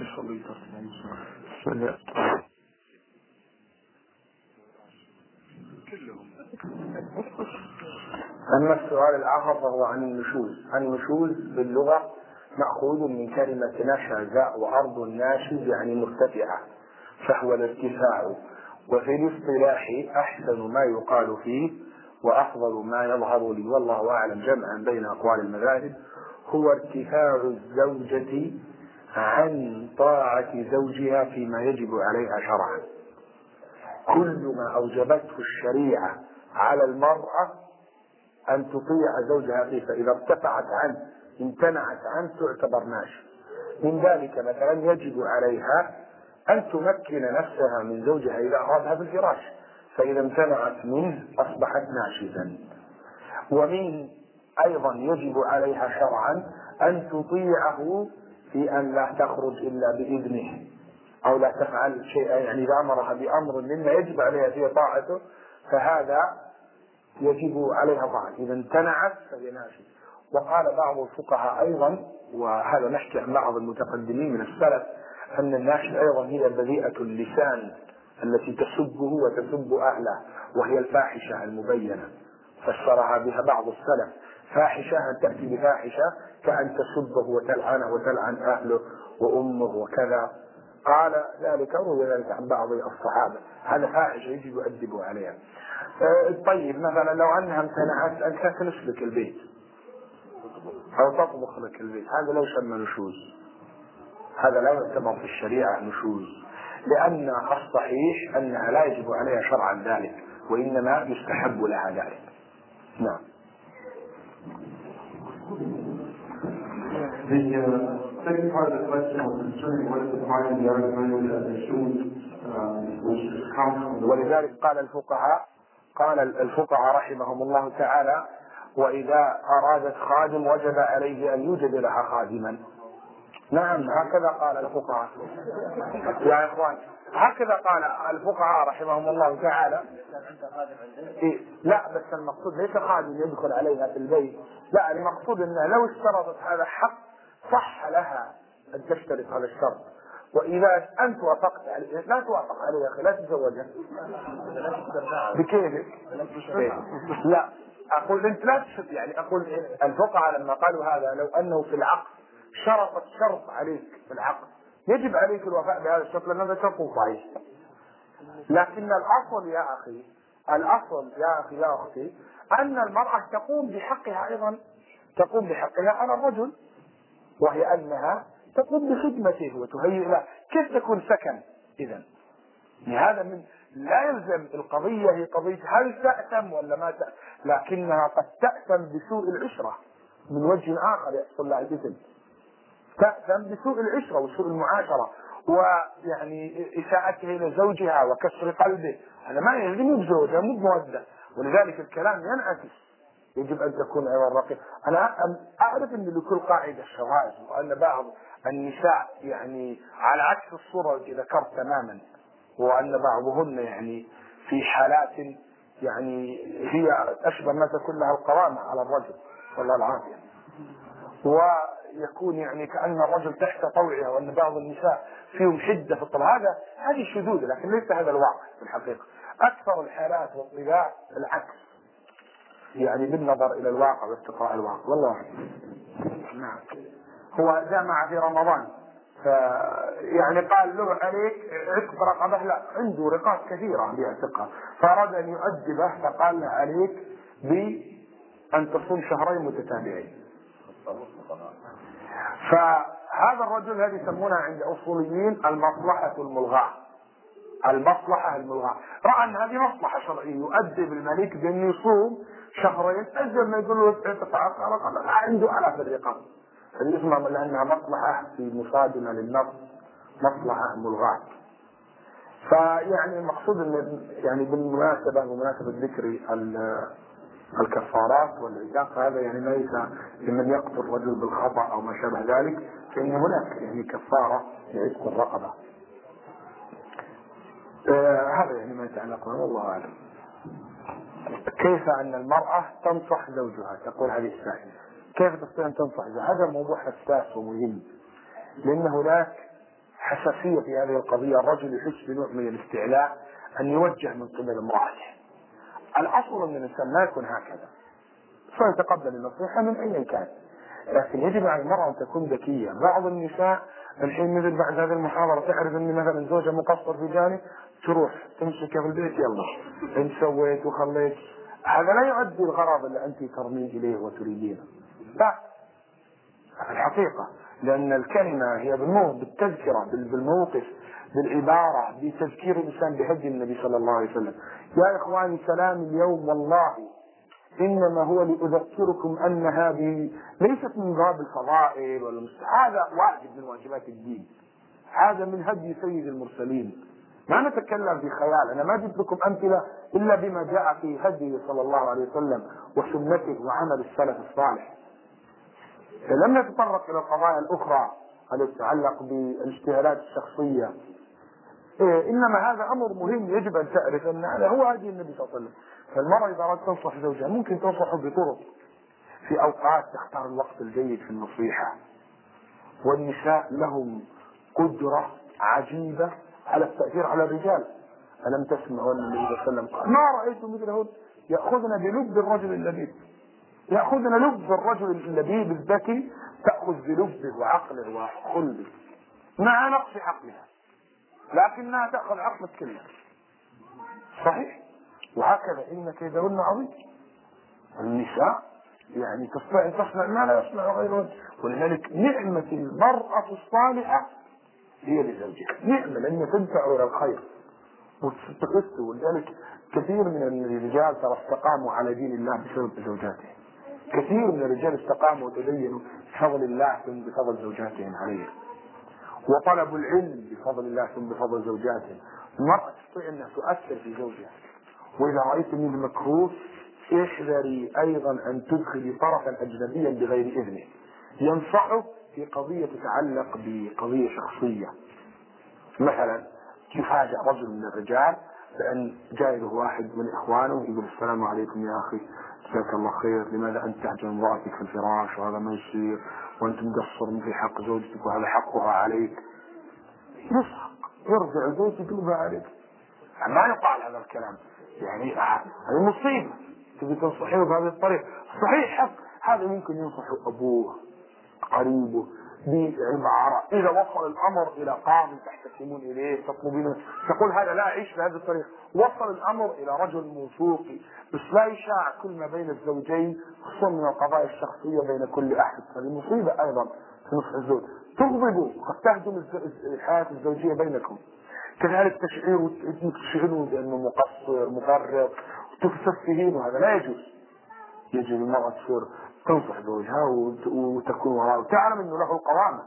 أما السؤال الآخر فهو عن النشوز. النشوز باللغة مأخوذ من كلمة نشز، وأرض الناشز يعني مرتفعة، فهو الارتفاع. وفي الاصطلاح أحسن ما يقال فيه وأفضل ما يظهر لي والله أعلم جمعا بين أقوال المذاهب هو ارتفاع الزوجة عن طاعة زوجها فيما يجب عليها شرعا. كل ما أوجبته الشريعة على المرأة أن تطيع زوجها فيه، فإذا ارتفعت عنه امتنعت عنه تعتبر ناشز. من ذلك مثلا يجب عليها أن تمكن نفسها من زوجها إذا أرادها في الفراش، فإذا امتنعت منه أصبحت ناشزا. ومن أيضا يجب عليها شرعا أن تطيعه في أن لا تخرج إلا بإذنه، أو لا تفعل شيئا، يعني إذا أمرها بأمر مما يجب عليها فيه طاعته فهذا يجب عليها طاعته، إذا امتنعت فهي ناشز. وقال بعض الفقهاء أيضا، وهذا نحكي عن بعض المتقدمين من السلف، أن الناشز أيضا هي بذيئة اللسان التي تسبه وتسب أهله، وهي الفاحشة المبينة، فسرها بها بعض السلف. فاحشة أن تأتي بفاحشة كأن تسبه وتلعنه وتلعن أهله وأمه وكذا. قال ذلك روي ذلك عن بعض الصحابة، هذا فاحشة يجب يؤدب عليها. طيب مثلا لو أنها امتنعت أن تكنس لك البيت أو تطبخ لك البيت، هذا لا يسمى نشوز، هذا لا يعتبر في الشريعة نشوز، لأن الصحيح أنها لا يجب عليها شرعا ذلك، وإنما يستحب لها ذلك. نعم. The second part of the question was concerning what is the part of the argument that the shoes which comes from the... ولذلك قال الفقهاء رحمهم الله تعالى: وإذا أرادت خادم وجب عليه أن يوجد لها خادما. نعم، هكذا قال الفقهاء يا إخوان، هكذا قال الفقهاء رحمهم الله تعالى. لا، بس المقصود ليس خادم يدخل عليها في البيت، لا، المقصود أنها لو اشترطت هذا حق صح لها أن تشترط هذا الشرط، وإذا أنت وافقت عليه لا توافق عليه يا أخي، لا تتزوجها بكيفك. لا، أقول أنت لا تشترط، يعني أقول الفقهاء لما قالوا هذا لو أنه في العقد شرطت شرط عليك في العقد يجب عليك الوفاء بهذا الشرط، لأن هذا شرط ضعيف. لكن الأصل يا أخي، الأصل يا أخي يا أختي أن المرأة تقوم بحقها أيضا، تقوم بحقها على الرجل، وهي أنها تقوم بخدمته وتهيئ له. كيف تكون سكن إذن؟ هذا من لا يلزم القضية هي قضية هل تأثم ولا ما تأثم، لكنها قد تأثم بسوء العشرة من وجه آخر يحصل لها الإثم، تأثم بسوء العشرة وسوء المعاشرة، ويعني إساءته إلى زوجها وكسر قلبه، هذا ما يلزم بزوجها مو بمودة، ولذلك الكلام ينعكس، يجب أن تكون أيضا رقيقة. أنا أعرف أن لكل قاعدة شواذ، وأن بعض النساء يعني على عكس الصورة التي ذكرت تماما، وأن بعضهن يعني في حالات يعني هي أشبه ما تكون لها القوامة على الرجل والله العافية، ويكون يعني كأن الرجل تحت طوعها، وأن بعض النساء فيهم حدة في الطبع. هذه شذوذ، لكن ليس هذا الواقع في الحقيقة. أكثر الحالات والطباع العكس، يعني بالنظر إلى الواقع واستقراء الواقع والله. نعم. هو جامع في رمضان يعني قال له عليك عتق رقبة، لا، عنده رقاب كثيرة بيعتقها، فأراد أن يؤدبه فقال له عليك بأن تصوم شهرين متتابعين. فهذا الرجل هذه يسمونها عند أصوليين المصلحة الملغاة، المصلحة الملغاة، رأى أن هذه مصلحة شرعية، يؤدب الملك بأن يصوم شهرين أجل ما يقول له عتق رقبة، عنده آلاف الرقاب، هذه اسمها لأنها مصلحة في مصادمة للنص، مصلحة ملغاة. فيعني المقصود ان يعني بمناسبة ذكر الكفارات والعتاق، هذا يعني ليس لمن يقتل رجل بالخطأ او ما شابه ذلك، فإن هناك يعني كفارة لعتق الرقبة. هذا يعني ما يتعلق به، والله اعلم. كيف ان المرأة تنصح زوجها؟ تقول هذه السائلة كيف تستطيع ان تنصح زوجها؟ هذا موضوع حساس ومهم، لان هناك حساسية في هذه القضية. الرجل يحس بنوع من الاستعلاء ان يوجه من قبل امرأته. الاصل ان الانسان ما يكون هكذا، فيتقبل النصيحة من ايا كان، لكن يجب على المرأة ان تكون ذكية. بعض النساء الحين مثل بعد هذه المحاضرة تعرف ان مثلا زوجها مقصر في جانب، تروح تمسكه في البيت، يلا انت سويت وخليت. هذا لا يؤدي الغرض اللي انت ترمين اليه وتريدينه، لا الحقيقة، لأن الكلمة هي بالتذكرة، بالموقف، بالعبارة، بتذكير الإنسان بهدي النبي صلى الله عليه وسلم. يا إخواني سلام اليوم والله إنما هو لأذكركم أن هذه ليست من باب الفضائل ولا هذا واجب من واجبات الدين، هذا من هدي سيد المرسلين. ما نتكلم في خيال، أنا ما جبت لكم أمثلة إلا بما جاء في هديه صلى الله عليه وسلم وسنته وعمل السلف الصالح. لم نتطرق إلى القضايا الأخرى التي تتعلق بالاشتهالات الشخصية، إنما هذا أمر مهم يجب أن تعرف أن هذا هو هدي النبي صلى الله عليه وسلم. فالمرأة إذا أردت تنصح زوجها ممكن تنصحه بطرق، في أوقات تختار الوقت الجيد في النصيحة، والنساء لهم قدرة عجيبة على التأثير على الرجال. ألم تسمعوا أن النبي صلى الله عليه وسلم قال ما رأيت مثلهن يأخذن بلب الرجل اللبيب، يأخذن لب الرجل اللبيب الذكي، تأخذ بلبه وعقله وخلبه مع نقص عقلها، لكنها تأخذ عقلك كله. صحيح؟ وهكذا إن كيدهن عظيم. النساء يعني تستطيع أن تصنع ما لا يصنع غيرهن، ولذلك نعمة المرأة الصالحة هي لزوجها، نعمة لأنها تدفع إلى الخير وتحث. ولذلك كثير من الرجال ترى استقاموا على دين الله بسبب زوجاتهم، كثير من الرجال استقاموا وتدينوا بفضل الله ثم بفضل زوجاتهم عليه، وطلبوا العلم بفضل الله ثم بفضل زوجاتهم. المرأة تستطيع أنها تؤثر في زوجها. وإذا رأيت من المكروه احذري أيضا أن تدخلي طرفا أجنبيا بغير إذنه ينصحه في قضية تتعلق بقضية شخصية. مثلا يفاجأ رجل من الرجال بأن جاء له واحد من إخوانه يقول السلام عليكم يا أخي جزاك الله خير، لماذا أنت تهجر امرأتك في الفراش وهذا ما يصير، وأنت مقصر في حق زوجتك وهذا حقها عليك. يصحق يرجع زوجتك يقلبها عليك. ما يقال هذا الكلام، يعني هذه مصيبة تبي تنصحيه بهذه الطريقة. صحيح حق، هذا ممكن ينصح أبوه قريبه بعبارة، إذا وصل الأمر إلى قاضي تحتكمون إليه تطلبينه تقول هذا لا أعيش بهذه الطريقة. وصل الأمر إلى رجل موثوقي، بس لا يشاع كل ما بين الزوجين خصوصا من القضايا الشخصية بين كل أحد. فالمصيبة أيضا في نصح الزوج تغضبوا قد تهدم الحياة الزوجية بينكم. كذلك تشعروا بأنه مقصر مفرط وتفسفهين، وهذا لا يجوز. يجب المرأة تصير تنصح زوجها وتكون وراءه وتعلم أنه له القوامة.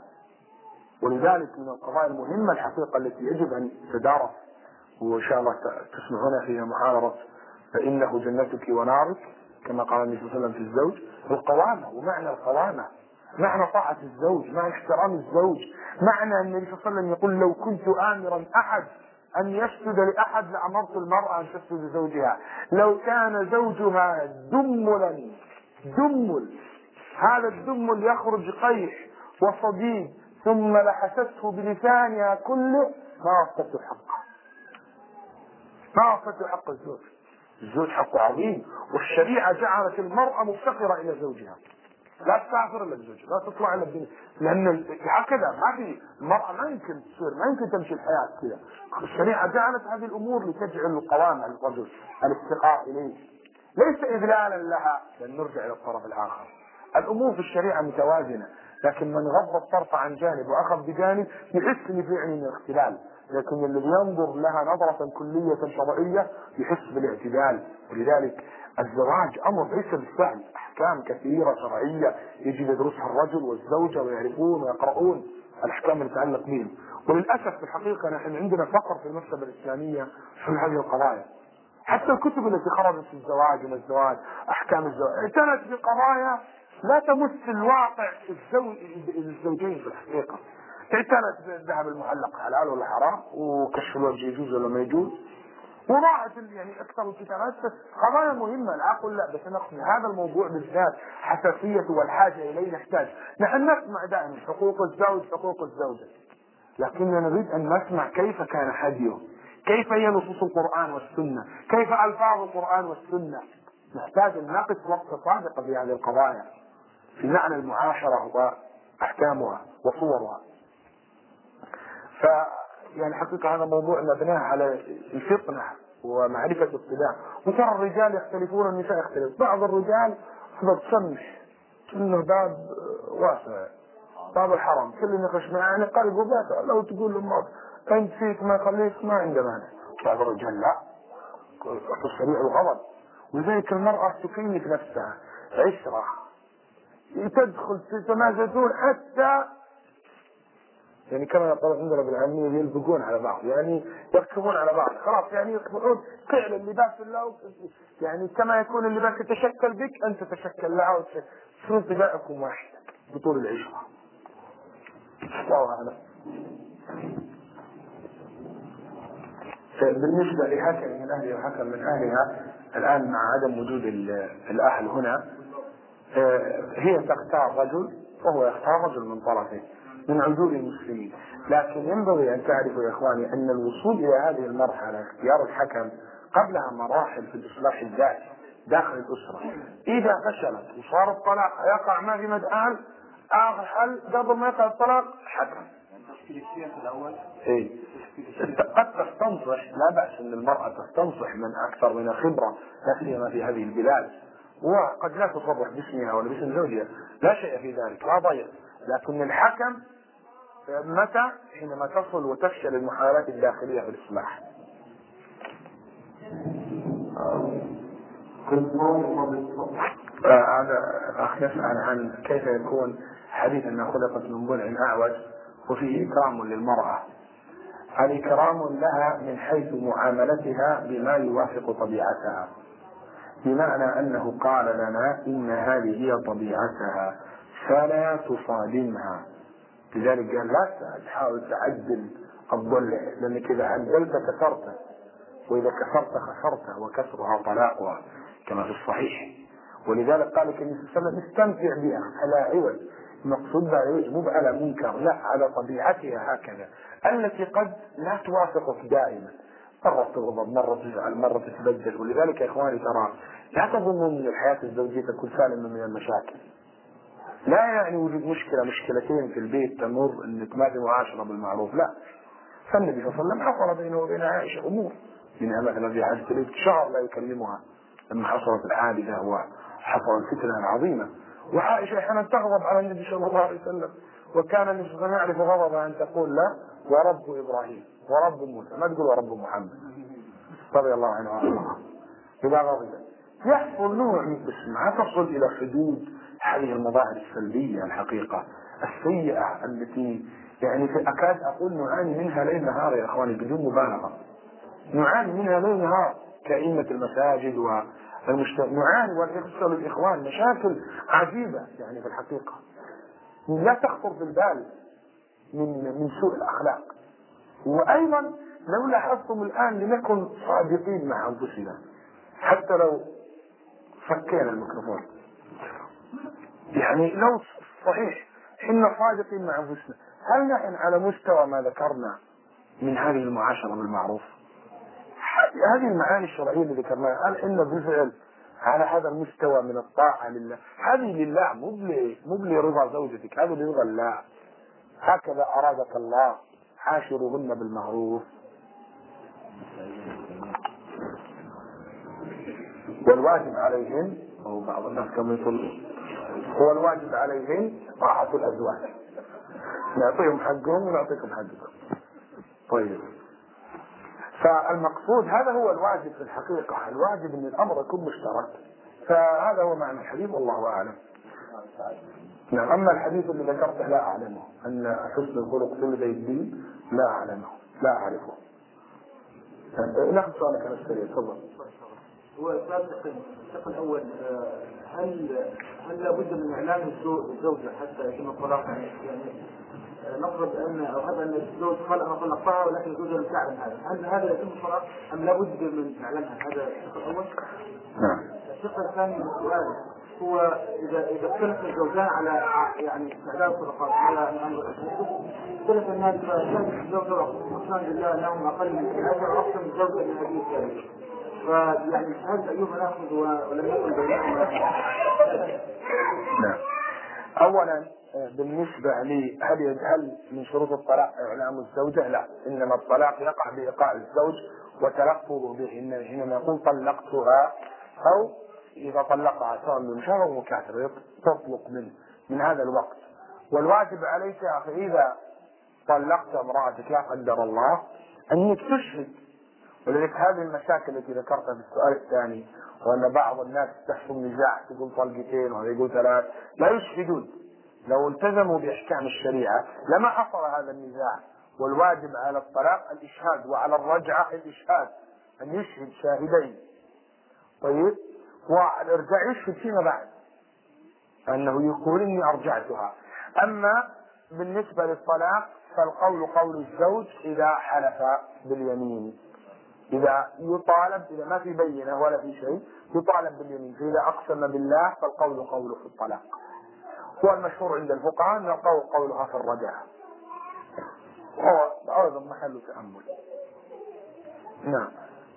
ولذلك من القضايا المهمة الحقيقة التي يجب أن تدارس، وإن شاء الله تسمعون فيها محاضرة فإنه جنتك ونارك كما قال النبي صلى الله عليه وسلم في الزوج، القوامة. ومعنى القوامة معنى طاعة الزوج، معنى احترام الزوج، معنى أن النبي صلى الله عليه وسلم يقول لو كنت آمرا أحد أن يسجد لأحد لأمرت المرأة أن تسجد لزوجها. لو كان زوجها دمل هذا الدمل يخرج قيح وصديد ثم لحسته بلسانها كله ما وفته حقه، ما وفته حق الزوج. الزوج حقه عظيم، والشريعة جعلت المرأة مفتقرة إلى زوجها، لا تسافر الا بزوجها، لا تطلع الا بدين، لان هكذا ما في المرأة ما يمكن تصير، ما يمكن تمشي الحياة كذا. الشريعة جعلت هذه الامور لتجعل القوامة للرجل الافتقار اليه، ليس اذلالا لها. لان نرجع الى الطرف الاخر، الامور في الشريعة متوازنة، لكن من غض الطرف عن جانب واخذ بجانب يحس ان في عين الاختلال، لكن الذي ينظر لها نظرة كلية شرعية يحس بالاعتدال. ولذلك الزواج أمر ليس بالسهل، أحكام كثيرة شرعية يجب يدرسها الرجل والزوجة ويعرفون ويقرؤون الأحكام اللي تتعلق بهم. وللأسف في الحقيقة نحن عندنا فقر في المكتبة الإسلامية في هذه القضايا. حتى الكتب التي خرجت في الزواج وما الزواج، أحكام الزواج، اعتنت بقضايا لا تمس الواقع الزوجين في الحقيقة. اعتنت بالذهب المعلق حلال ولا حرام، وكشف الوجه يجوز ولا ما يجوز، وراعت يعني اكثر الكتابات قضايا مهمه، لا اقول لا، بس نقصد هذا الموضوع بالذات حساسيته والحاجه اليه نحتاج. نحن نسمع دائما حقوق الزوج حقوق الزوجه، لكننا نريد ان نسمع كيف كان هديه، كيف هي نصوص القران والسنه، كيف الفاظ القران والسنه. نحتاج ان نقف وقفه صادقه في هذه القضايا في معنى المعاشره واحكامها وصورها. يعني حقيقة هذا موضوع مبناه على الفطنة ومعرفة الطباع. وترى الرجال يختلفون والنساء يختلف. بعض الرجال تسمح انه باب واسع، باب الحرام، كل نقش معه يعني قلبه باسع، لو تقول له انت فيك ما خليك ما عنده مانع. بعض الرجال لا، سريع الغضب. ولذلك المرأة تكيف نفسها عشرة، تدخل تتمازجون حتى يعني كما يقول عندنا بالعامية يلبقون على بعض، يعني يركبون على بعض، خلاص يعني يصبحون فعل اللباس الله، يعني كما يكون اللباس يتشكل بك أنت تتشكل لها، وتصير طباعكم واحدة بطول العشرة. الله أعلم. بالنسبة لحكم من أهلها وحكم من أهلها الآن مع عدم وجود الأهل هنا، هي تختار رجل وهو يختار رجل من طرفه من عدول المسلمين. لكن ينبغي أن تعرفوا يا إخواني أن الوصول إلى هذه المرحلة اختيار الحكم قبلها مراحل في الإصلاح الذاتي داخل الأسرة. إذا فشلت وصار الطلاق يقع ما في مدعان، آخر حل قبل ما يقع الطلاق حكم. إيه. قد تستنصح، لا بأس أن المرأة تستنصح من أكثر من خبرة لا سيما في هذه البلاد، وقد لا تصرح باسمها ولا باسم زوجها، لا شيء في ذلك، لا ضير. لكن الحكم متى؟ حينما تصل وتفشل المحاولات الداخلية في الإصلاح. هذا الأخ يسأل عن كيف يكون حديث أنها خلقت من ضلع أعوج وفيه إكرام للمرأة. هذه إكرام لها من حيث معاملتها بما يوافق طبيعتها، بمعنى أنه قال لنا إن هذه هي طبيعتها فلا تصادمها. لذلك قال لا تحاول تعدل الضلع، لأنك إذا عدلت كسرته، وإذا كسرت خسرته، وكسرها طلاقها كما في الصحيح. ولذلك قال النبي صلى الله عليه وسلم استمتع بها على عوج، المقصود بها مو على منكر، لا على طبيعتها هكذا التي قد لا توافقك دائما، مرة تغضب، مرة تزعل، مرة تتبدل. ولذلك يا إخواني ترى لا تظنوا أن الحياة الزوجية تكون سالمة من المشاكل. لا يعني وجود مشكلتين في البيت تمر انك ما في معاشرة بالمعروف، لا. فالنبي صلى الله عليه وسلم حصل بينه وبين عائشة امور، منها مثلا في حادثة الإفك شهر لا يكلمها لما حصلت الحادثة وحصلت فتنة عظيمة، وعائشة احيانا تغضب على النبي صلى الله عليه وسلم، وكان النبي صلى الله عليه وسلم يعرف غضبها ان تقول لا ورب ابراهيم ورب موسى، ما تقول ورب محمد رضي الله عنه وارضاه. اذا غضب يحصل نوع من ما تصل الى حدود هذه المظاهر السلبية الحقيقة السيئة التي يعني أكاد أقول نعاني منها ليل نهار يا أخواني بدون مبالغة، نعاني منها ليل نهار كأئمة المساجد والمجتمع، نعاني ويحصل الإخوان مشاكل عجيبة يعني في الحقيقة لا تخطر في البال من سوء الأخلاق. وأيضا لو لاحظتم الآن لنكن صادقين مع أنفسنا، حتى لو فكينا الميكروفون، يعني لو صحيح حنا صادقين مع أنفسنا، هل نحن على مستوى ما ذكرنا من هذه المعاشرة بالمعروف؟ هذه المعاني الشرعية اللي ذكرناها، هل حنا بالفعل على هذا المستوى من الطاعة لله؟ هذه لله، مو لرضا زوجتك، هذه لرضا الله، هكذا أرادك الله، عاشروهن بالمعروف. والواجب عليهن، أو بعض الناس كما يقول هو الواجب عليهن طاعة الأزواج، نعطيهم حقهم ونعطيكم حقكم. طيب، فالمقصود هذا هو الواجب في الحقيقة، الواجب أن الأمر يكون مشترك، فهذا هو معنى الحديث والله أعلم. نعم. أما الحديث اللي ذكرته لا أعلمه، أن حسن الخلق كل ذي الدين لا أعلمه، لا أعرفه. ناخذ سؤالك على السريع، تفضل. هو السؤال الأول، هل لابد من إعلام الزوجة حتى يتم الطلاق؟ يعني نفرض أن الزوج قال أنا طلقتها ولكن الزوجة لم تعلم هذا، هل هذا يتم الطلاق أم لابد من إعلامها؟ هذا الشق الأول. نعم. الشق الثاني من السؤال هو إذا اختلف الزوجان على يعني استعداد الصدقات على اختلف الناس كانت الزوجة وقسمان بالله أنهم أقل من 10 أقسم الزوجة من هذه الثالث، فيعني هل أيهما نأخذ ولم يكن بينهما؟ نعم. أولا بالنسبة لي هل من شروط الطلاق إعلام الزوجة؟ لا، إنما الطلاق يقع بإيقاع الزوج وتلفظ به، إنما يقول طلقتها، أو إذا طلقها سواء بمشاهد أو مكاتب تطلق من هذا الوقت. والواجب عليك يا أخي إذا طلقت امرأتك لا قدر الله أنك تشهد. ولذلك هذه المشاكل التي ذكرتها في السؤال الثاني، وأن بعض الناس تحصل نزاع تقول طلقتين وهذا يقول 3، لا يشهدون. لو التزموا بإحكام الشريعة لما حصل هذا النزاع. والواجب على الطلاق الإشهاد، وعلى الرجعة الإشهاد، أن يشهد شاهدين. طيب، والإرجاع يشهد فيما بعد أنه يقول إني أرجعتها. أما بالنسبة للطلاق فالقول قول الزوج إذا حلف باليمين، إذا يطالب، إذا ما في بينة ولا في شيء يطالب باليمين، فإذا أقسم بالله فالقول قوله في الطلاق. هو المشهور عند الفقهاء أن القول قولها في الرجعة، هو أيضا محل تأمل. نعم.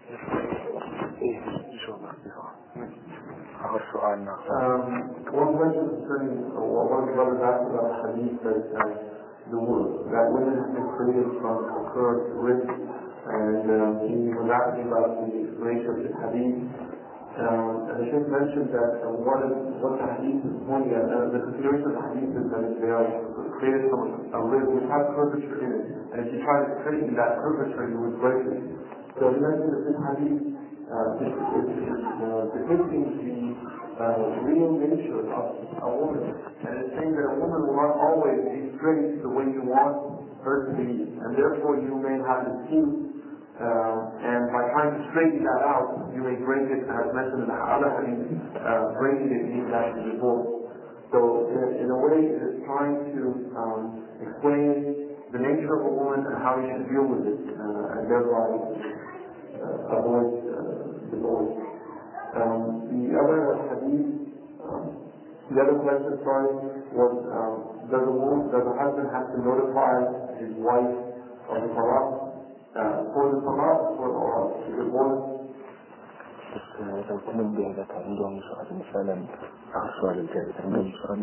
آخر سؤال. One question concerning one brother asked about a hadith that women have been created from occurred risk, and he was asking about the explanation of the hadith. And the Shaykh mentioned that what the hadith is pointing at, the consideration of the hadith is that they are created from a rib which has curvature in it, and if you try to straighten that curvature you would break it. So he mentioned that this hadith depicting the real nature of a woman, and it's saying that a woman will not always be straight the way you want her to be, and therefore you may have dispute, and by trying to straighten that out you may break it, as mentioned in the other hadith, breaking it means actually divorce. So in a way it is trying to explain the nature of a woman and how you should deal with it, and thereby avoid divorce. The other question, was does the husband have to notify his wife of the talaq for the talaq or the divorce? نبدأ إذا كان عندهم سؤال مثلا آخر سؤال الجاي عندهم سؤال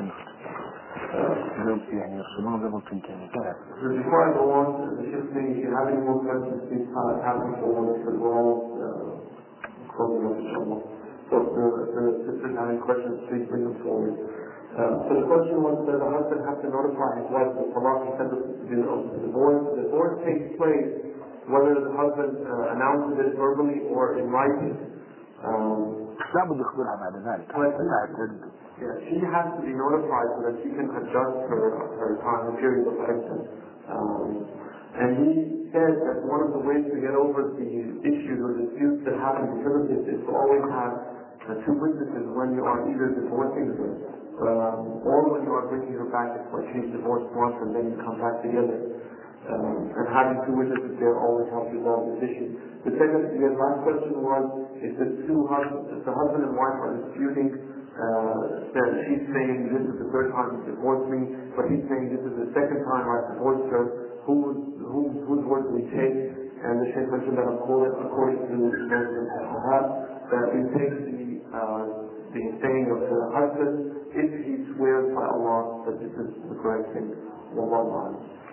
يعني يرسلون قبل تنتهي كذا. Before I go on, the Sheikh saying if you have any more questions, please have them forward as well. Closing up inshallah. So if the sisters have any questions, please bring them forward. So the question was, does the husband have to notify his wife of the talaq? He said the divorce takes place whether the husband announces it verbally or in writing. لا بد يخبرها بعد ذلك. She has to be notified so that she can adjust her time, her period of exit. And he said that one of the ways to get over the issues or disputes that happen because of this is to always have two witnesses when you are either divorcing her or when you are bringing her back if she's divorced once and then you come back together. And having two witnesses there always helps resolve this issue. The last question was, if the husband and wife are disputing, that she's saying this is the third time he divorced me, but he's saying this is the second time I've divorced her, whose word do we take? And the Shaykh mentioned that according to Muslim Sahaba, that we take the saying of the husband if he swears by Allah that this is the correct thing. Wallahu a'lam.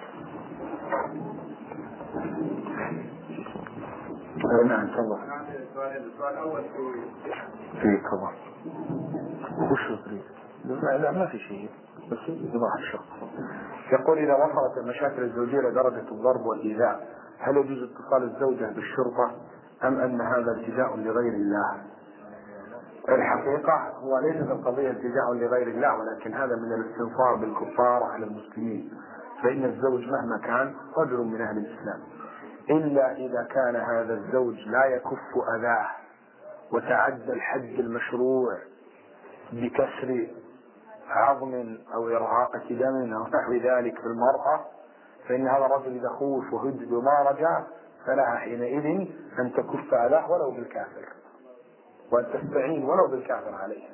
نعم تفضل. السؤال الأول في طبعا. وش تريد؟ لا ما في شيء، بس إيضاح الشخص. يقول إذا وصلت المشاكل الزوجية لدرجة الضرب والإيذاء هل يجوز اتصال الزوجة بالشرطة أم أن هذا التجاء لغير الله؟ الحقيقة هو ليست القضية التجاء لغير الله، ولكن هذا من الاستنصار بالكفار على المسلمين. فإن الزوج مهما كان رجل من أهل الإسلام، إلا إذا كان هذا الزوج لا يكف أذاه وتعدى الحد المشروع بكسر عظم أو إرهاقة دم أو نحو ذلك في المرأة، فإن هذا الرجل إذا خوف وهدد وما رجع فلها حينئذ أن تكف أذاه ولو بالكافر، وأن تستعين ولو بالكافر عليه.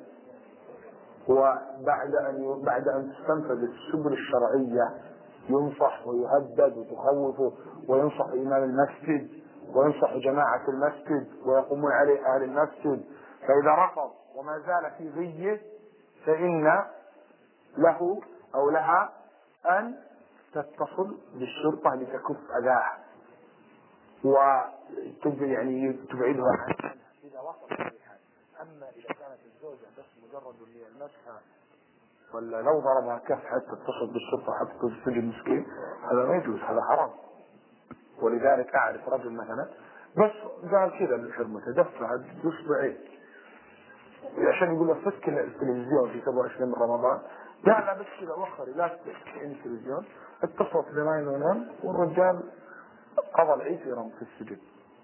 وبعد أن تستنفذ السبل الشرعية ينصح ويهدد وتخوف، وينصح إمام المسجد وينصح جماعة المسجد ويقومون عليه أهل المسجد، فإذا رفض وما زال في غيه فإن له أو لها أن تتصل بالشرطة لتكف أذاه يعني تبعدها عنه إذا وصل إليه. أما إذا كانت الزوجة بس مجرد للمسحة ولا لو ضربها كف حتى اتصل بالشرطة حتى في السجن مسكين، هذا ما يجوز، هذا حرام. ولذلك أعرف رجل مثلا بس قال كذا بالحرمة تدفع بإصبعين عشان يقول له فك التلفزيون في 27 من رمضان، قال لا بس كذا وخري لا تفك التلفزيون، اتصلت ب 911 والرجال قضى العيد يرم في السجن.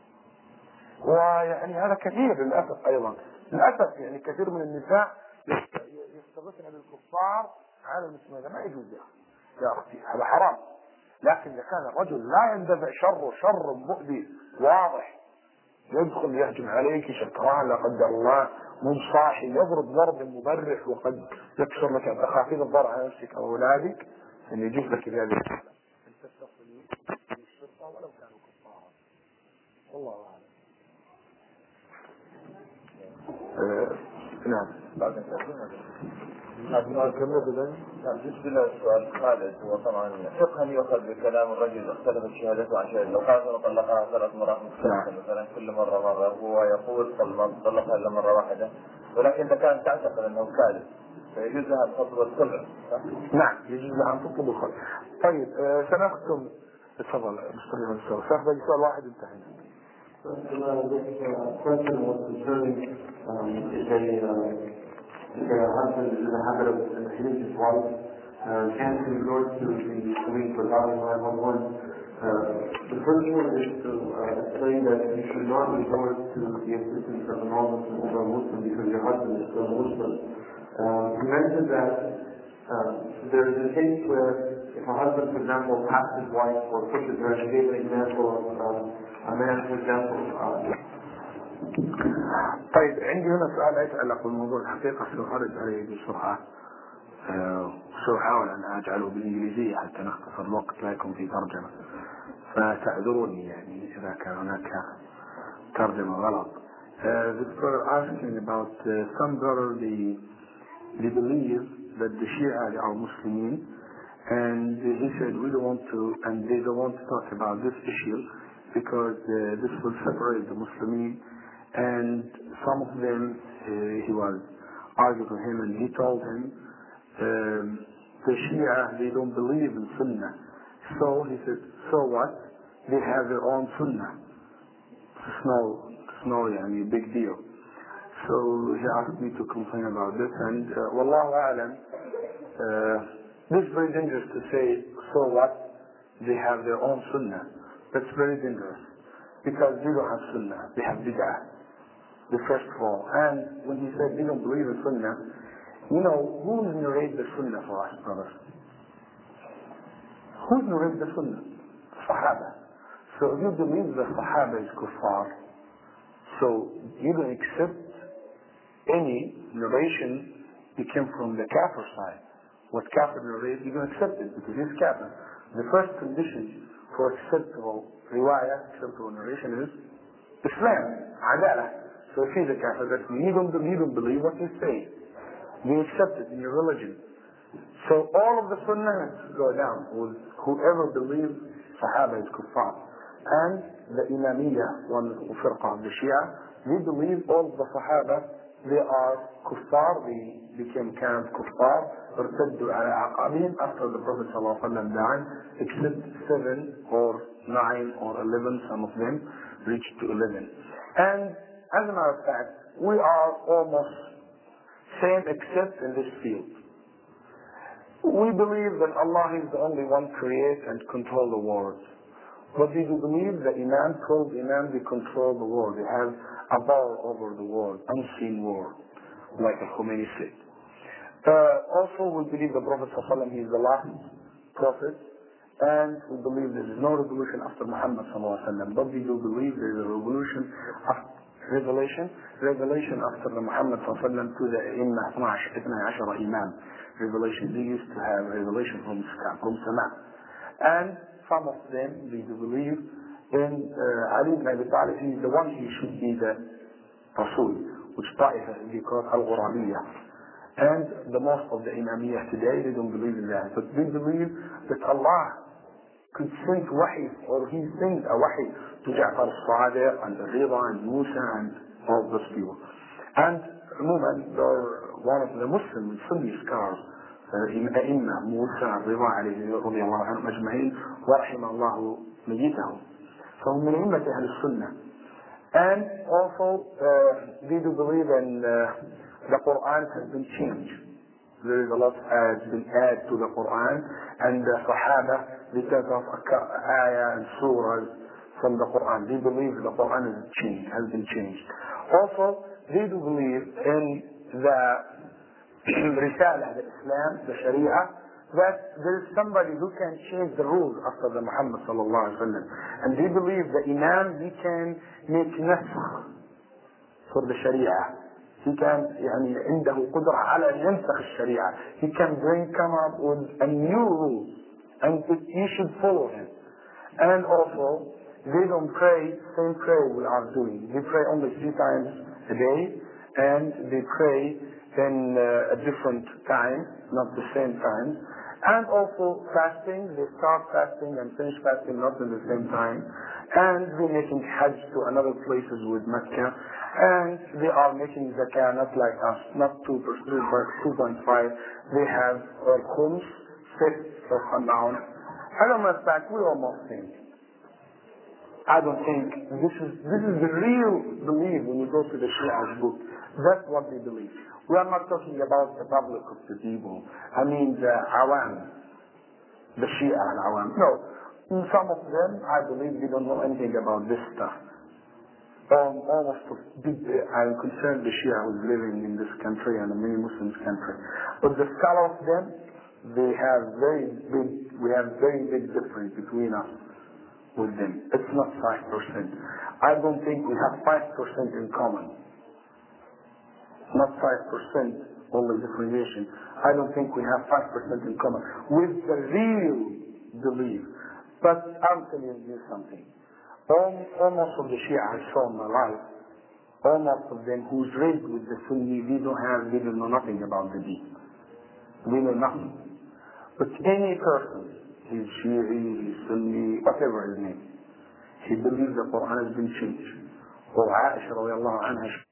ويعني هذا كثير للأسف أيضا، للأسف يعني كثير من النساء يستغيثن بالكفار على المسلمين، هذا ما يجوز يا أختي، هذا حرام. لكن إذا كان الرجل لا يندفع شر مؤذي واضح، يدخل يهجم عليك شكران لا قدر الله منصاحي يضرب ضرب مبرح وقد يكسر لك تخافيف الضرر على نفسك أو أولادك، أن يجوز لك ذلك أن تتصل بالشرطة ولو كانوا كفارا. والله أعلم. نعم. بعد بالنسبة للسؤال خالد، هو طبعا فقها يؤخذ بكلام الرجل اختلفت شهادته عن شهادته، لو قال طلقها 3 مرات مختلفة مثلا كل مرة هو يقول طلقها إلا مرة واحدة، ولكن إذا كانت تعتقد أنه كاذب فيجوز لها الفصل والخلع. نعم يجوز لها أن تطلب الخلع. طيب سنختم. تفضل مستمع السؤال. سأخذ سؤال واحد انتهينا. If a husband is in the habit of hitting his wife, can he resort to the police for calling 911? The first one is to explain that you should not resort to the assistance of a non-Muslim over a Muslim because your husband is still a Muslim. He mentioned that there is a case where if a husband, for example, taps his wife or pushes her, and gave an example of a man, for example, طيب عندي هنا سؤال يتعلق بالموضوع الحقيقة سأرد عليه بسرعة، سأحاول أن أجعله بالإنجليزية حتى نختصر الوقت لا يكون في ترجمة، فتعذروني يعني إذا كان هناك ترجمة غلط. This brother asking about some brother they believe that the Shia are Muslims, and he said we don't want to, and they don't want to talk about this issue because this will separate the Muslims. And some of them, he was arguing with him, and he told him the Shia, they don't believe in Sunnah. So he said, so what? They have their own Sunnah. It's no big deal. So he asked me to complain about this, and Wallahu A'lam, this is very dangerous to say, so what? They have their own Sunnah. That's very dangerous, because they don't have Sunnah, they have Bid'ah. The first of all, and when he said they don't believe in Sunnah, who's narrated the Sunnah for us, brothers? Who's narrated the Sunnah? Sahaba. So if you believe the Sahaba is kuffar, so you don't accept any narration that came from the kafir side. What kafir narrates, you don't accept it because he's kafir. The first condition for acceptable riwayah, acceptable narration is Islam, adalah. So if he's a kafir, that you don't believe what you say. You accept it in your religion. So all of the sunnah go down with whoever believes Sahaba is kuffar. And the Imamiyya, one firqa of the Shia, they believe all of the Sahaba, they are kuffar, they became kind of kuffar, ارتدوا على أعقابهم after the Prophet ﷺ died, except 7 or 9 or 11, some of them reached to 11. And as a matter of fact, we are almost same except in this field. We believe that Allah is the only one create and control the world. But we do believe that Imam, 12 Imam, they control the world. They have a power over the world, unseen world, like Khomeini said. Also, we believe the Prophet ﷺ, he is the last prophet, and we believe there is no revolution after Muhammad ﷺ. But we do believe there is a revelation after the Muhammad ﷺ to the Imam 12 Imam. Revelation. They used to have revelation from Sama. And some of them, they do believe in Ali ibn Abi Talib. He is the one, he should be the Rasul, which Ta'ifa is called Al-Ghurabiyya. And the most of the Imamiyyah today, they don't believe in that. But they believe that Allah could send wahi, or he sent a wahi to Ja'far al-Sadiq and Rida and Musa and all those people. And عموما one of the Muslim Sunni scholars, أئمة موسى رضا عليه رضي الله عنهم أجمعين ورحم الله ميتهم. فهم من أئمة أهل السنة. And also they do believe in the Quran has been changed. There is a lot has been added to the Quran, and the Sahaba, they take off ayah and surahs from the Quran. They believe the Quran has been changed. Also, they do believe in the Risala, the Islam, the Sharia, that there is somebody who can change the rules after the Muhammad sallallahu alaihi wasallam. And they believe the Imam, he can make nasakh for the Sharia. He can, عنده قدرة على أن ينسخ الشريعة. He can come up with a new rule, and you should follow him. And also, they don't pray same prayer we are doing. They pray only 3 times a day, and they pray in a different time, not the same time. And also fasting, they start fasting and finish fasting not in the same time. And they're making Hajj to another places with Mecca. And they are making zakah not like us, not 2%, but 2.5. They have khums, 6 of amount. I don't know, in fact, we almost think. I don't think this is the real belief when you go to the Shia's book. That's what they believe. We are not talking about the public of the people. I mean the awam, the Shia and awam. No, some of them, I believe, they don't know anything about this stuff. Almost I'm concerned the Shia who's living in this country and many Muslims country. But the scholar of them, we have very big difference between us with them. It's not 5%. I don't think we have 5% in common. Not 5% only differentiation. I don't think we have 5% in common with the real belief. But I'm telling you something. Almost of the Shia I saw in my life, almost of them who's raised with the Sunni, they don't know nothing about the deen. They know nothing. But any person, he's Shi'i, he's Sunni, whatever his name, he believes the Quran has been changed. Or Aisha radiallahu anha